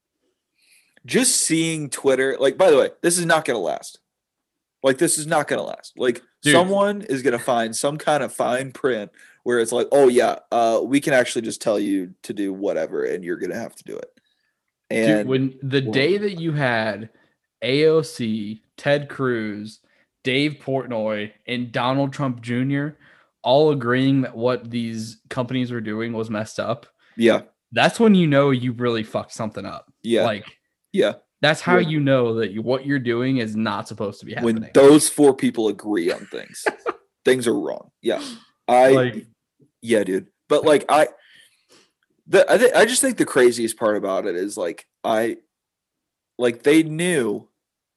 just seeing Twitter. Like, by the way, this is not gonna last. Like, this is not gonna last. Like, Dude. someone is gonna find some kind of fine print where it's like, oh yeah, uh, we can actually just tell you to do whatever, and you're gonna have to do it. And Dude, when the well, day that you had A O C, Ted Cruz, Dave Portnoy, and Donald Trump Junior all agreeing that what these companies were doing was messed up, yeah, that's when you know you really fucked something up. yeah, Like, yeah. that's how When- you know that you, what you're doing is not supposed to be happening. When those four people agree on things, things are wrong. Yeah, I, Like- yeah, dude. But like, I, the I, th- I just think the craziest part about it is like I, like they knew,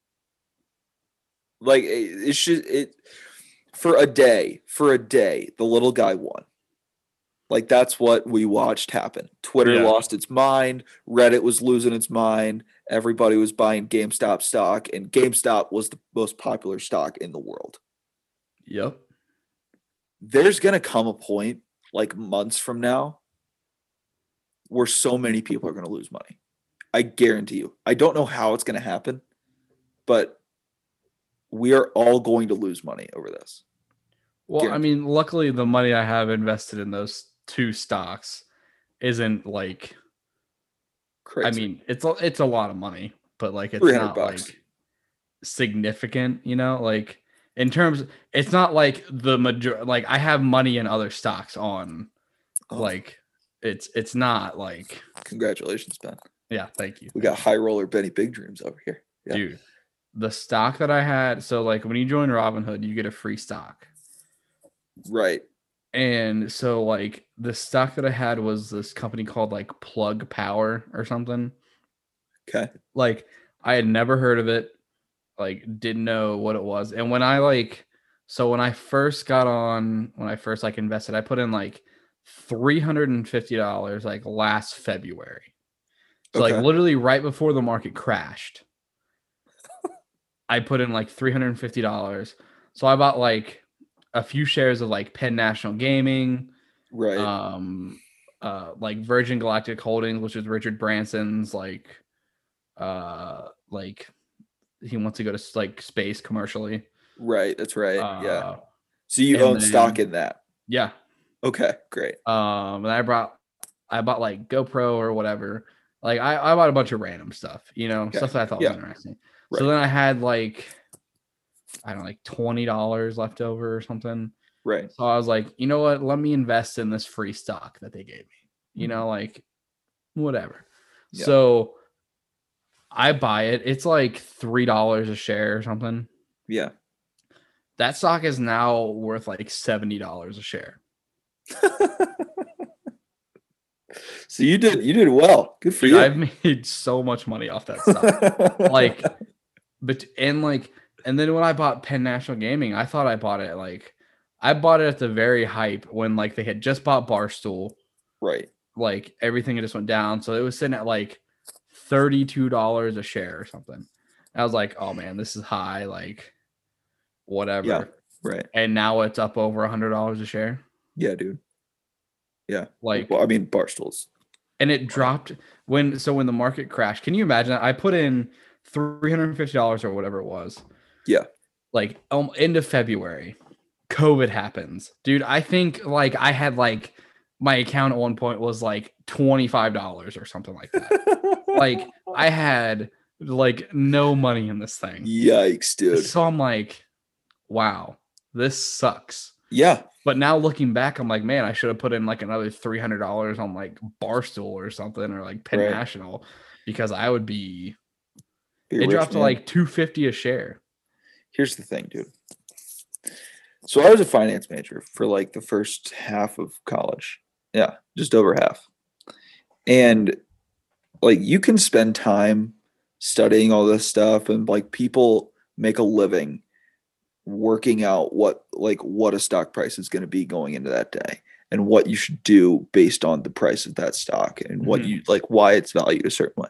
like it, it should it, for a day, for a day, the little guy won. Like that's what we watched happen. Twitter Yeah. lost its mind. Reddit was losing its mind. Everybody was buying GameStop stock, and GameStop was the most popular stock in the world. Yep. There's going to come a point, like months from now, where so many people are going to lose money. I guarantee you. I don't know how it's going to happen, but we are all going to lose money over this. Well, I Guaranteed. mean, luckily the money I have invested in those two stocks isn't like Crazy. I mean, it's a, it's a lot of money, but like it's three hundred not bucks. like significant, you know, like in terms it's not like the major like I have money in other stocks on Oh, like it's it's not like congratulations, Ben. yeah, thank you. We thank got high roller Benny Big Dreams over here. you. Yeah. Dude. The stock that I had, so like when you join Robinhood, you get a free stock. Right. And so like the stock that I had was this company called like Plug Power or something. Okay. Like I had never heard of it, like didn't know what it was. And when I like so when I first got on, when I first like invested, I put in like three hundred fifty dollars like last February. So Okay. like literally right before the market crashed. I put in like three hundred fifty dollars. So I bought like a few shares of like Penn National Gaming, Right. um, uh, like Virgin Galactic Holdings, which is Richard Branson's like, uh, like he wants to go to like space commercially. Right. That's right. Uh, yeah. So you and own stock then- in that. Yeah. Okay. Great. Um, and I brought, I bought like GoPro or whatever. Like I, I bought a bunch of random stuff, you know, Okay. stuff that I thought Yeah. was interesting. Right. So then I had like, I don't know, like twenty dollars left over or something. Right. So I was like, you know what? Let me invest in this free stock that they gave me. You know, like whatever. Yeah. So I buy it. It's like three dollars a share or something. Yeah. That stock is now worth like seventy dollars a share. So you did you did well. Good for Dude, you. I've made so much money off that stock. Like, but and like, and then when I bought Penn National Gaming, I thought I bought it like, I bought it at the very hype when like they had just bought Barstool. Right. Like everything had just went down, so it was sitting at like thirty-two dollars a share or something. I was like, oh man, this is high. Like, whatever. Yeah. Right. And now it's up over a hundred dollars a share. Yeah, dude. Yeah. Like, well, I mean, Barstool's. And it dropped when so when the market crashed. Can you imagine that? I put in three hundred fifty dollars or whatever it was. Yeah. Like um, end of February, COVID happens. Dude, I think like I had like my account at one point was like twenty-five dollars or something like that. Like I had like no money in this thing. Yikes, dude. So I'm like, wow, this sucks. Yeah. But now looking back, I'm like, man, I should have put in like another three hundred dollars on like Barstool or something, or like Penn Right. National, because I would be. Be It rich, dropped to man. like two fifty a share. Here's the thing, dude. So I was a finance major for like the first half of college. Yeah, just over half. And like you can spend time studying all this stuff, and like people make a living working out what like what a stock price is going to be going into that day, and what you should do based on the price of that stock, and what Mhm. you like why it's valued a certain way.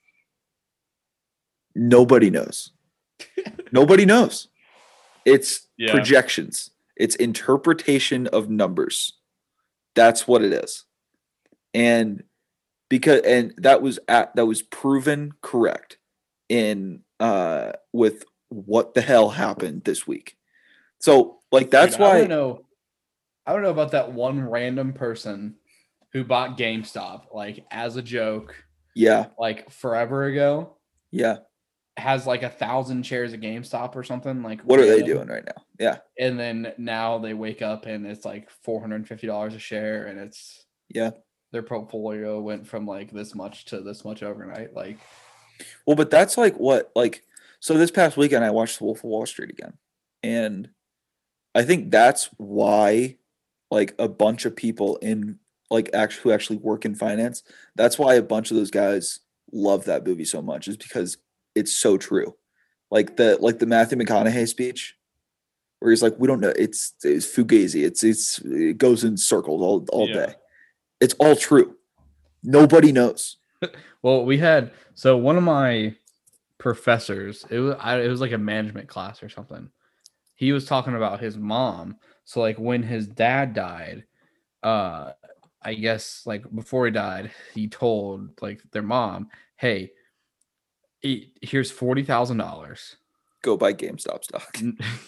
Nobody knows. Nobody knows. It's Yeah. projections. It's interpretation of numbers. That's what it is. And because and that was at that was proven correct in uh with what the hell happened this week. So like that's Dude, I why don't know. I don't know about that one random person who bought GameStop like as a joke, yeah, like forever ago, yeah. has like a thousand shares of GameStop or something. Like, What are they random. doing right now? Yeah, And then now they wake up and it's like four hundred fifty dollars a share, and it's yeah. their portfolio went from like this much to this much overnight. Like, Well, but that's like what like so this past weekend I watched The Wolf of Wall Street again. And I think that's why like a bunch of people in like actually who actually work in finance, that's why a bunch of those guys love that movie so much, is because it's so true. Like the like the Matthew McConaughey speech where he's like, we don't know, it's it's fugazi. It's it's it goes in circles all, all Yeah. day. It's all true. Nobody knows. well, we had so one of my professors. It was I, it was like a management class or something. He was talking about his mom. So like when his dad died, uh, I guess like before he died, he told like their mom, "Hey, e- here's forty thousand dollars." Go buy GameStop stock.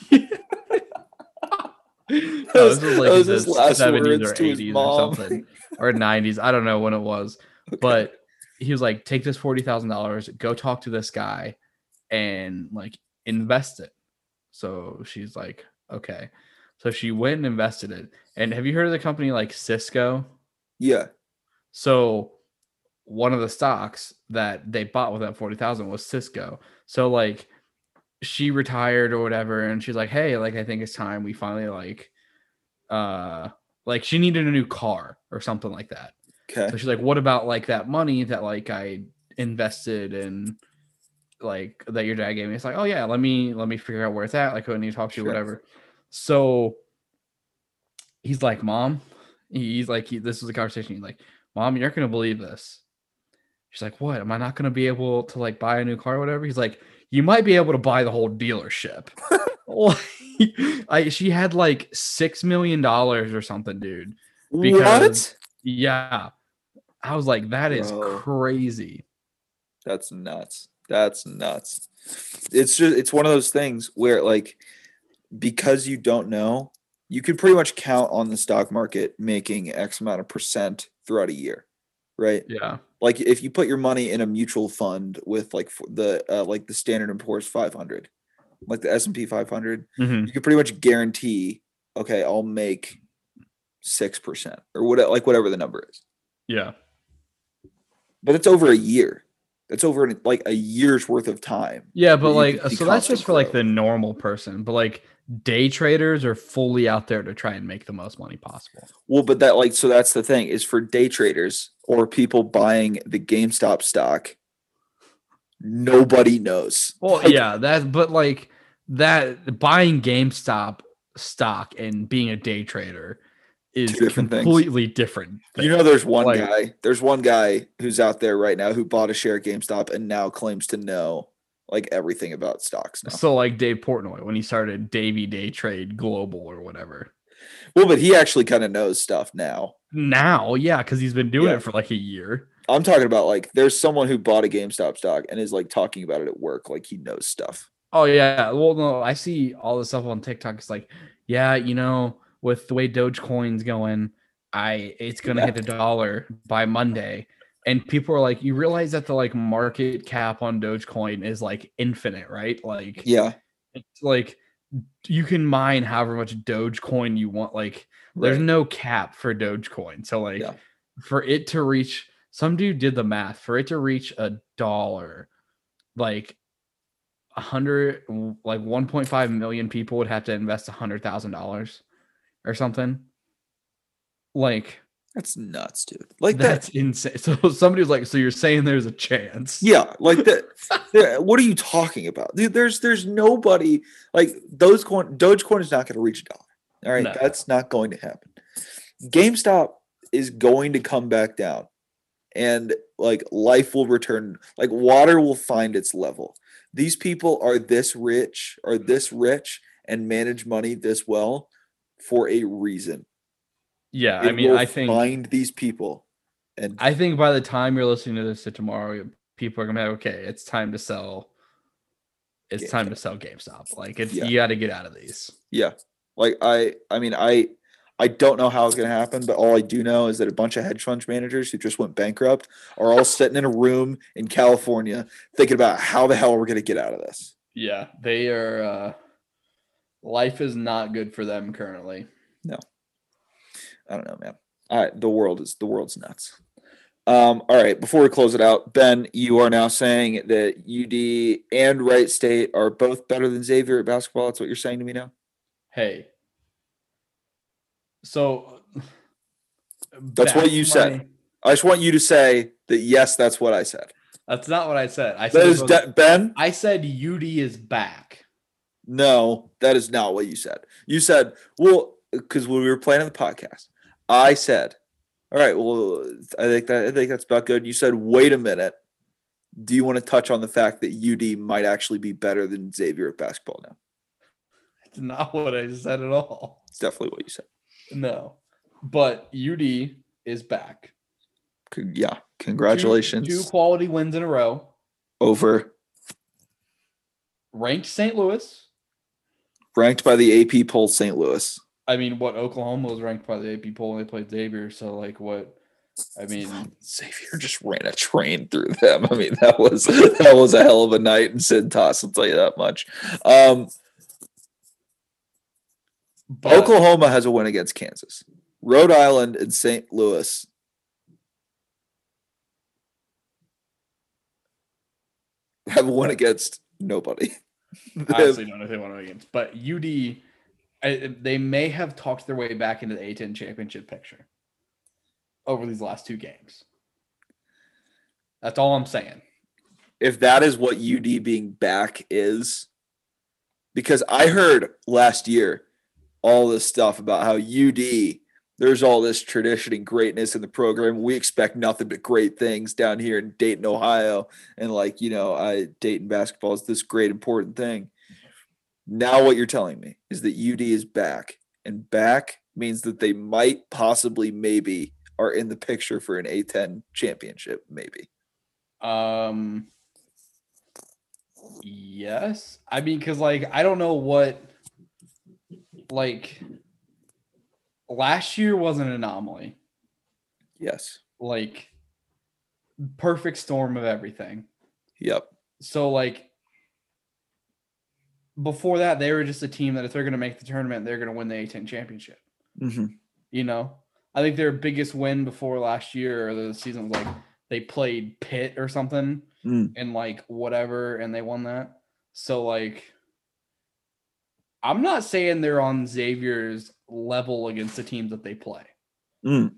No, this was like Those in his the last seventies words or to his eighties or mom. something, or nineties. I don't know when it was, Okay. but he was like, "Take this forty thousand dollars, go talk to this guy, and like invest it." So she's like, "Okay." So she went and invested it. And have you heard of the company like Cisco? Yeah. So one of the stocks that they bought with that forty thousand was Cisco. So like she retired or whatever, and she's like, "Hey, like I think it's time we finally like uh like she needed a new car or something like that." Okay. So she's like, "What about like that money that like I invested in, like that your dad gave me?" It's like, "Oh yeah, let me let me figure out where it's at. Like who I need to talk to, Sure. whatever." So he's like, "Mom," he's like, he, "This is a conversation." He's like, "Mom, you're not gonna believe this." She's like, "What? Am I not gonna be able to like buy a new car or whatever?" He's like, "You might be able to buy the whole dealership." I she had like six million dollars or something, dude. Because- What? Yeah. I was like, that is Bro. crazy. That's nuts. That's nuts. It's just it's one of those things where like because you don't know, you can pretty much count on the stock market making X amount of percent throughout a year, right? Yeah. Like if you put your money in a mutual fund with like f- the uh, like the Standard and Poor's five hundred, like the S and P five hundred, Mhm. you can pretty much guarantee, okay, I'll make six percent or what, like whatever the number is. Yeah. But it's over a year. That's over like a year's worth of time. Yeah, but that you like, could see so that's constant just for like growth. the normal person. But like, day traders are fully out there to try and make the most money possible. Well, but that like so that's the thing is for day traders or people buying the GameStop stock. Nobody knows. Well, Like, yeah, that, but like that buying GameStop stock and being a day trader is two different things. completely different. You know, there's one Like- guy. There's one guy who's out there right now who bought a share at GameStop and now claims to know like everything about stocks now. So like Dave Portnoy when he started Davey Day Trade Global or whatever. Well, but he actually kind of knows stuff now. Now, yeah, because he's been doing Yeah. it for like a year. I'm talking about like there's someone who bought a GameStop stock and is like talking about it at work, like he knows stuff. Oh yeah. Well, no, I see all this stuff on TikTok. It's like, yeah, you know, with the way Dogecoin's going, I it's gonna Yeah. hit a dollar by Monday. And people are like, you realize that the like market cap on Dogecoin is like infinite, right? Like, Yeah. it's like you can mine however much Dogecoin you want. Like, there's Right. no cap for Dogecoin. So, like, Yeah. for it to reach, some dude did the math for it to reach a dollar, like a hundred, like one point five million people would have to invest a hundred thousand dollars or something. Like, That's nuts, dude. Like that's that. insane. So somebody was like, so you're saying there's a chance? Yeah, like that. yeah, what are you talking about? Dude, there's there's nobody like Dogecoin. Dogecoin is not going to reach a dollar. All right, No. that's not going to happen. GameStop is going to come back down, and like life will return. Like water will find its level. These people are this rich, are this rich, and manage money this well for a reason. Yeah, I It mean, will I think find these people, and I think by the time you're listening to this to tomorrow, people are gonna be like, okay, it's time to sell. It's time to sell GameStop. Like, it's Yeah. you got to get out of these. yeah, like I, I mean, I, I don't know how it's going to happen, but all I do know is that a bunch of hedge fund managers who just went bankrupt are all sitting in a room in California thinking about how the hell we're going to get out of this. Yeah, they are. uh Life is not good for them currently. I don't know, man. All right, the world is the world's nuts. Um, all right, before we close it out, Ben, you are now saying that U D and Wright State are both better than Xavier at basketball. That's what you're saying to me now. Hey, so That's what back you to said. my- I just want you to say that yes, that's what I said. That's not what I said. I said That is de- Ben. I said U D is back. No, that is not what you said. You said, well, because when we were playing on the podcast, I said, all right, well, I think that I think that's about good. You said, wait a minute. Do you want to touch on the fact that U D might actually be better than Xavier at basketball now? It's not what I said at all. It's definitely what you said. No, but U D is back. Con- Yeah. Congratulations. Two, two quality wins in a row. Over Ranked Saint Louis. ranked by the A P poll Saint Louis. I mean, what Oklahoma was ranked by the A P poll and they played Xavier. So, like, what? I mean, Xavier just ran a train through them. I mean, that was that was a hell of a night in Cintas, I'll tell you that much. Um, but, Oklahoma has a win against Kansas. Rhode Island and Saint Louis have a win against nobody. I honestly don't know if they want to against, but U D, I, they may have talked their way back into the A ten championship picture over these last two games. That's all I'm saying. If that is what U D being back is, because I heard last year all this stuff about how U D, there's all this tradition and greatness in the program. We expect nothing but great things down here in Dayton, Ohio. And like, you know, I Dayton basketball is this great, important thing. Now what you're telling me is that U D is back, and back means that they might possibly maybe are in the picture for an A ten championship, maybe. Um, yes, I mean, because like I don't know what, like last year was an anomaly, Yes. like perfect storm of everything. Yep. So like before that, they were just a team that if they're going to make the tournament, they're going to win the A ten championship. Mm-hmm. You know, I think their biggest win before last year or the season was like they played Pitt or something Mm. and like whatever, and they won that. So like, I'm not saying they're on Xavier's level against the teams that they play. Mm.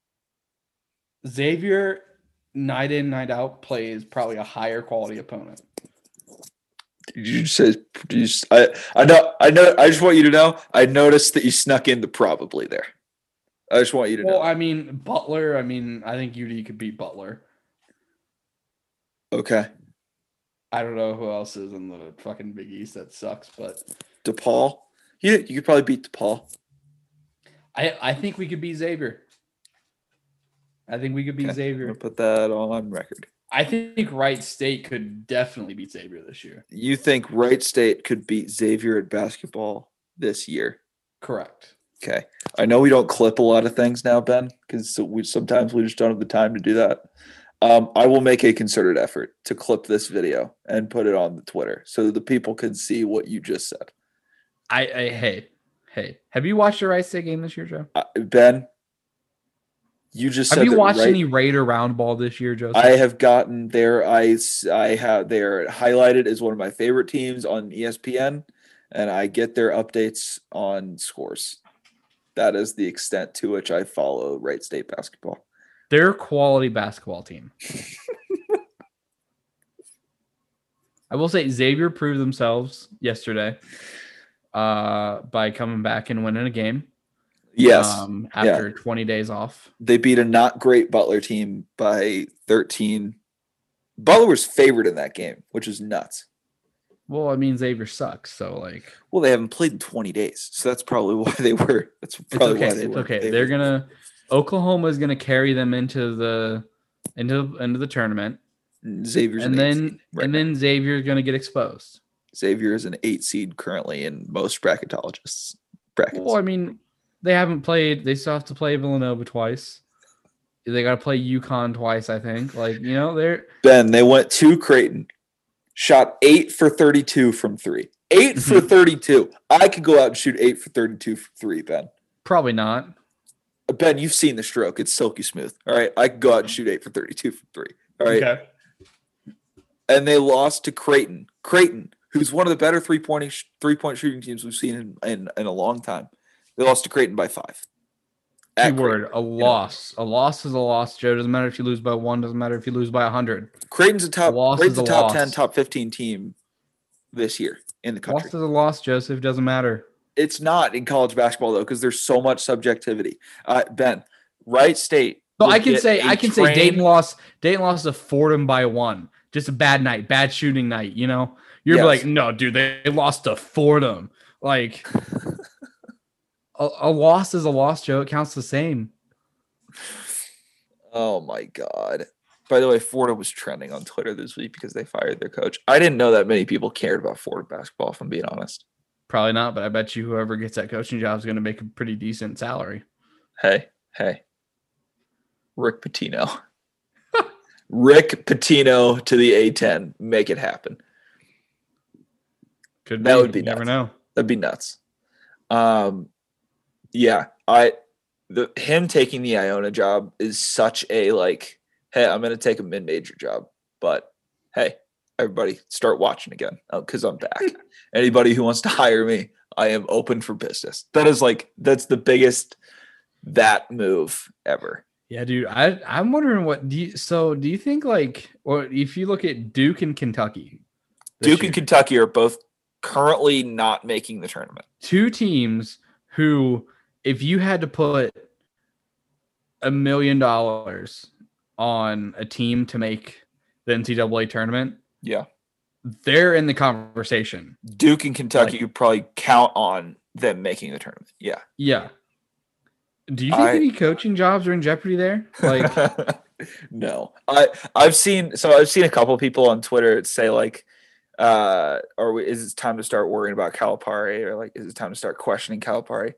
Xavier, night in, night out, plays probably a higher quality opponent. Did you just say? Did you just, I I know I know. I just want you to know. I noticed that you snuck in the probably there. I just want you to Well, know. I mean, Butler. I mean, I think U D could beat Butler. Okay. I don't know who else is in the fucking Big East that sucks, but DePaul. Yeah, you could probably beat DePaul. I I think we could beat Xavier. I think we could beat Okay. I'm Xavier. gonna put that on record. I think Wright State could definitely beat Xavier this year. You think Wright State could beat Xavier at basketball this year? Correct. Okay. I know we don't clip a lot of things now, Ben, because we sometimes we just don't have the time to do that. Um, I will make a concerted effort to clip this video and put it on the Twitter so that the people can see what you just said. I, I hey hey, have you watched the Wright State game this year, Joe? Uh, Ben, you just have said you that watched right, any Raider round ball this year, Joseph? I have gotten their I I have they're highlighted as one of my favorite teams on E S P N, and I get their updates on scores. That is the extent to which I follow Wright State basketball. They're a quality basketball team. I will say Xavier proved themselves yesterday uh, by coming back and winning a game. Yes. Um, after yeah. twenty days off. They beat a not great Butler team by thirteen. Butler was favored in that game, which is nuts. Well, I mean, Xavier sucks, so like. Well, they haven't played in twenty days, so that's probably why they were. That's probably it's okay. why they it's were. okay. They They're were. gonna. Oklahoma is gonna carry them into the into into the tournament. Xavier's and an then right and now. then Xavier's gonna get exposed. Xavier is an eight seed currently in most bracketologists' brackets. Well, I mean, they haven't played. They still have to play Villanova twice. They got to play UConn twice, I think. Like, you know, they're Ben. They went to Creighton, shot eight for thirty-two from three. Eight for thirty-two. I could go out and shoot eight for thirty-two from three, Ben. Probably not. Ben, you've seen the stroke. It's silky smooth. All right. I could go out and shoot eight for thirty-two from three. All right. Okay. And they lost to Creighton. Creighton, who's one of the better three-point three-point shooting teams we've seen in, in, in a long time. They lost to Creighton by five. Keyword, a loss. A loss is a loss, Joe. Doesn't matter if you lose by one. Doesn't matter if you lose by one hundred. Creighton's a top, A Creighton's a a top loss. ten, top fifteen team this year in the country. Loss is a loss, Joseph. Doesn't matter. It's not in college basketball, though, because there's so much subjectivity. Uh, Ben, Wright State. So I can say I can train- say Dayton lost. Dayton lost to Fordham by one. Just a bad night, bad shooting night. You know, you're Yes. like, no, dude, they, they lost to Fordham. Like, a, a loss is a loss, Joe. It counts the same. Oh, my God. By the way, Fordham was trending on Twitter this week because they fired their coach. I didn't know that many people cared about Fordham basketball, if I'm being honest. Probably not, but I bet you whoever gets that coaching job is going to make a pretty decent salary. Hey, hey. Rick Pitino. Rick Pitino to the A ten. Make it happen. Could That be. would be You never nuts. know. That'd be nuts. Um, yeah, I the him taking the Iona job is such a like, hey, I'm gonna take a mid-major job, but hey, everybody, start watching again because I'm back. Anybody who wants to hire me, I am open for business. That is like that's the biggest that move ever. Yeah, dude. I I'm wondering what do you so do you think like or if you look at Duke and Kentucky, this Duke year, and Kentucky are both currently not making the tournament. two teams who, if you had to put a million dollars on a team to make the N C double A tournament, Yeah, they're in the conversation. Duke and Kentucky Like- you probably count on them making the tournament. Yeah. Yeah. Do you think I- any coaching jobs are in jeopardy there? Like, no, I I've seen so I've seen a couple people on Twitter say like, uh, or we, is it time to start worrying about Calipari, or like, is it time to start questioning Calipari?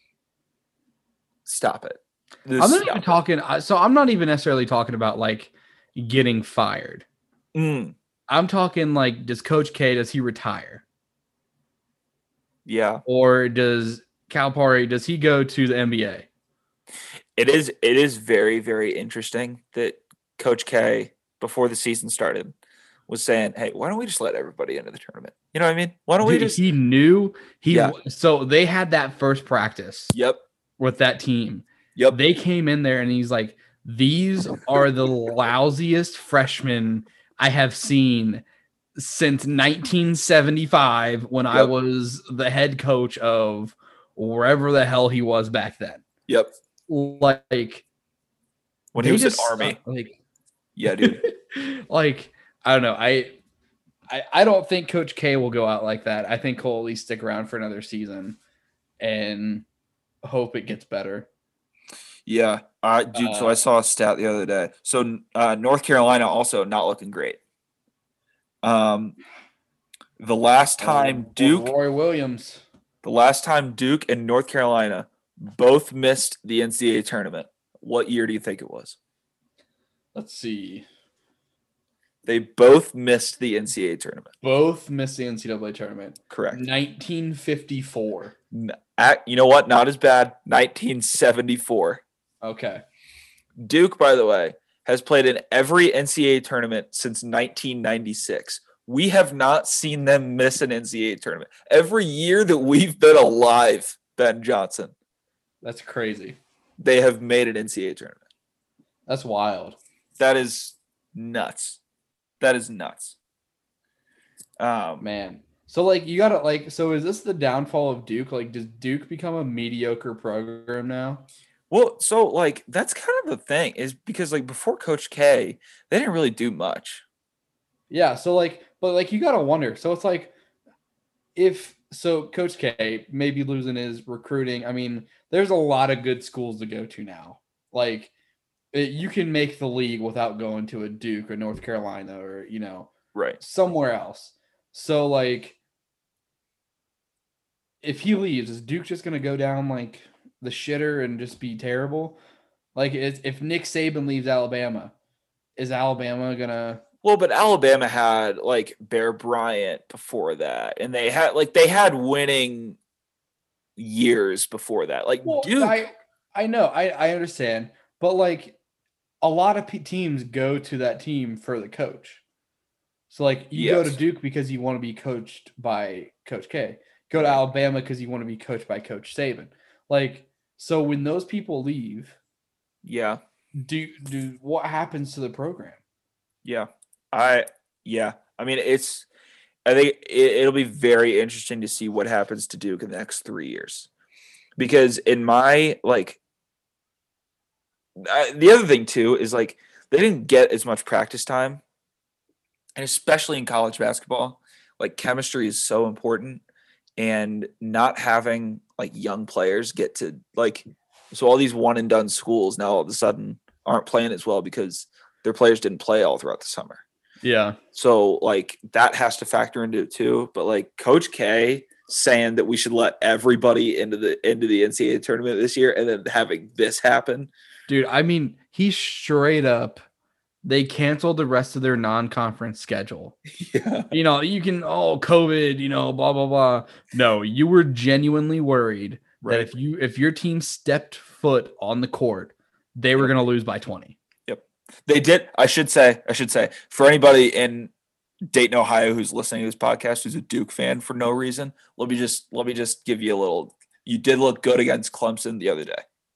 Stop it. This- I'm not stop even it. talking. So I'm not even necessarily talking about like getting fired. Mm, I'm talking like, does Coach K, does he retire? yeah, Or does Calipari, does he go to the N B A? it is. It is very very interesting that Coach K, before the season started, was saying, "Hey, why don't we just let everybody into the tournament? You know what I mean? Why don't we Dude, just?" he knew he Yeah. so they had that first practice Yep. with that team. Yep. They came in there and he's like, these are the lousiest freshmen I have seen since nineteen seventy-five when I Yep. was the head coach of wherever the hell he was back then. Yep. Like When they he was just at Army. suck. Like, Yeah, dude. like I don't know. I, I I don't think Coach K will go out like that. I think he'll at least stick around for another season and hope it gets better. Yeah, uh, dude. Uh, so I saw a stat the other day. So uh, North Carolina also not looking great. Um, the last time Duke, Roy Williams. the last time Duke and North Carolina both missed the N C double A tournament. What year do you think it was? Let's see. They both missed the N C double A tournament. Both missed the N C double A tournament. Correct. nineteen fifty-four. At, you know what? Not as bad. nineteen seventy-four. Okay. Duke, by the way, has played in every N C double A tournament since nineteen ninety-six. We have not seen them miss an N C double A tournament. Every year that we've been alive, Ben Johnson, That's crazy. they have made an N C double A tournament. That's wild. That is nuts. That is nuts. Um, Man. So, like, you got to, like, so is this the downfall of Duke? Like, does Duke become a mediocre program now? Well, so, like, that's kind of the thing is because, like, before Coach K, they didn't really do much. Yeah. So, like, but, like, you got to wonder. So, it's like, if, so Coach K maybe losing his recruiting. I mean, there's a lot of good schools to go to now. Like, it, you can make the league without going to a Duke or North Carolina or, you know, Right. somewhere else. So, like, if he leaves, is Duke just going to go down like the shitter and just be terrible? Like, it's, if Nick Saban leaves Alabama, is Alabama going to. Well, but Alabama had like Bear Bryant before that, and they had like they had winning years before that. Like Well, Duke, I, I know, I, I understand, but like a lot of p- teams go to that team for the coach. So, like, you go to Yes. Duke because you want to be coached by Coach K. Go to Alabama because you want to be coached by Coach Saban. Like, so when those people leave, yeah, do do what happens to the program? yeah, I yeah. I mean, it's. I think it, it'll be very interesting to see what happens to Duke in the next three years, because in my like, I, the other thing too is like they didn't get as much practice time, and especially in college basketball, like chemistry is so important. And not having like young players get to like, so all these one and done schools now all of a sudden aren't playing as well because their players didn't play all throughout the summer. Yeah. So like that has to factor into it too. But like Coach K saying that we should let everybody into the into the N C double A tournament this year and then having this happen. Dude, I mean, he straight up they canceled the rest of their non-conference schedule. Yeah. You know, you can, oh, COVID, you know, blah, blah, blah. No, you were genuinely worried Right. that if you if your team stepped foot on the court, they were Yep. going to lose by twenty. Yep. They did. I should say, I should say, for anybody in Dayton, Ohio, who's listening to this podcast, who's a Duke fan for no reason, let me just let me just give you a little. You did look good against Clemson the other day.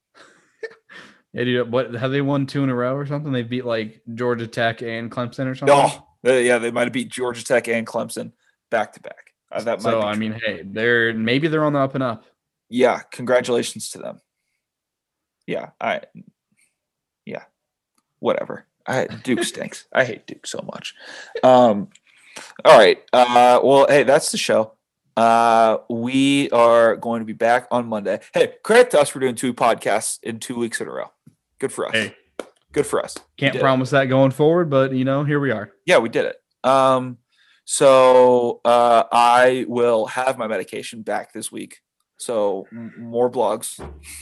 Yeah, dude, what have they won two in a row or something? They beat like Georgia Tech and Clemson or something. Oh, yeah, they might have beat Georgia Tech and Clemson back to back. Uh, that might so be I true. mean, hey, they're maybe they're on the up and up. Yeah, congratulations to them. Yeah, I, yeah, whatever. I Duke stinks. I hate Duke so much. Um, all right. Uh, well, hey, that's the show. Uh, we are going to be back on Monday. Hey, credit to us for doing two podcasts in two weeks in a row. Good for us. Hey, good for us. can't promise that going forward, but you know, here we are. Yeah, we did it. Um, so uh, I will have my medication back this week. So m- more blogs,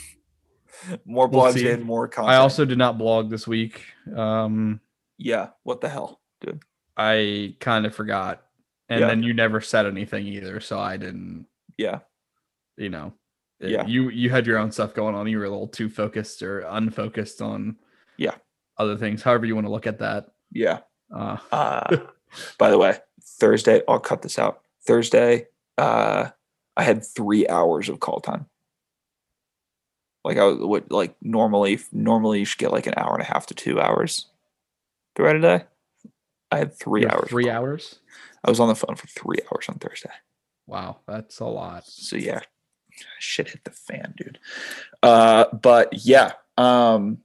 more We'll blogs see. in, more content. I also did not blog this week. Um, yeah. What the hell, dude? I kind of forgot. And Yeah. then you never said anything either, so I didn't, Yeah. you know. Yeah. You you had your own stuff going on. You were a little too focused or unfocused on Yeah. other things, however you want to look at that. Yeah. Uh, Uh, by the way, Thursday, I'll cut this out. Thursday, uh, I had three hours of call time. Like I would like normally, normally you should get like an hour and a half to two hours throughout a day. I had three hours. Three hours. I was on the phone for three hours on Thursday. Wow, that's a lot. So yeah, shit hit the fan, dude. Uh, but yeah, um,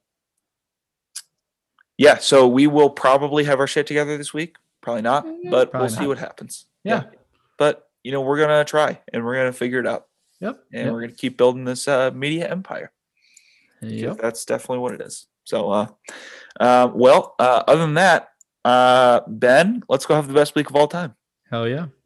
yeah. So we will probably have our shit together this week. Probably not, Yeah, but probably we'll see not. what happens. Yeah. yeah. But you know, we're gonna try and we're gonna figure it out. Yep. And yep. we're gonna keep building this uh, media empire. Yep. That's definitely what it is. So, uh, uh, well, uh, other than that, uh, Ben, let's go have the best week of all time. Hell yeah.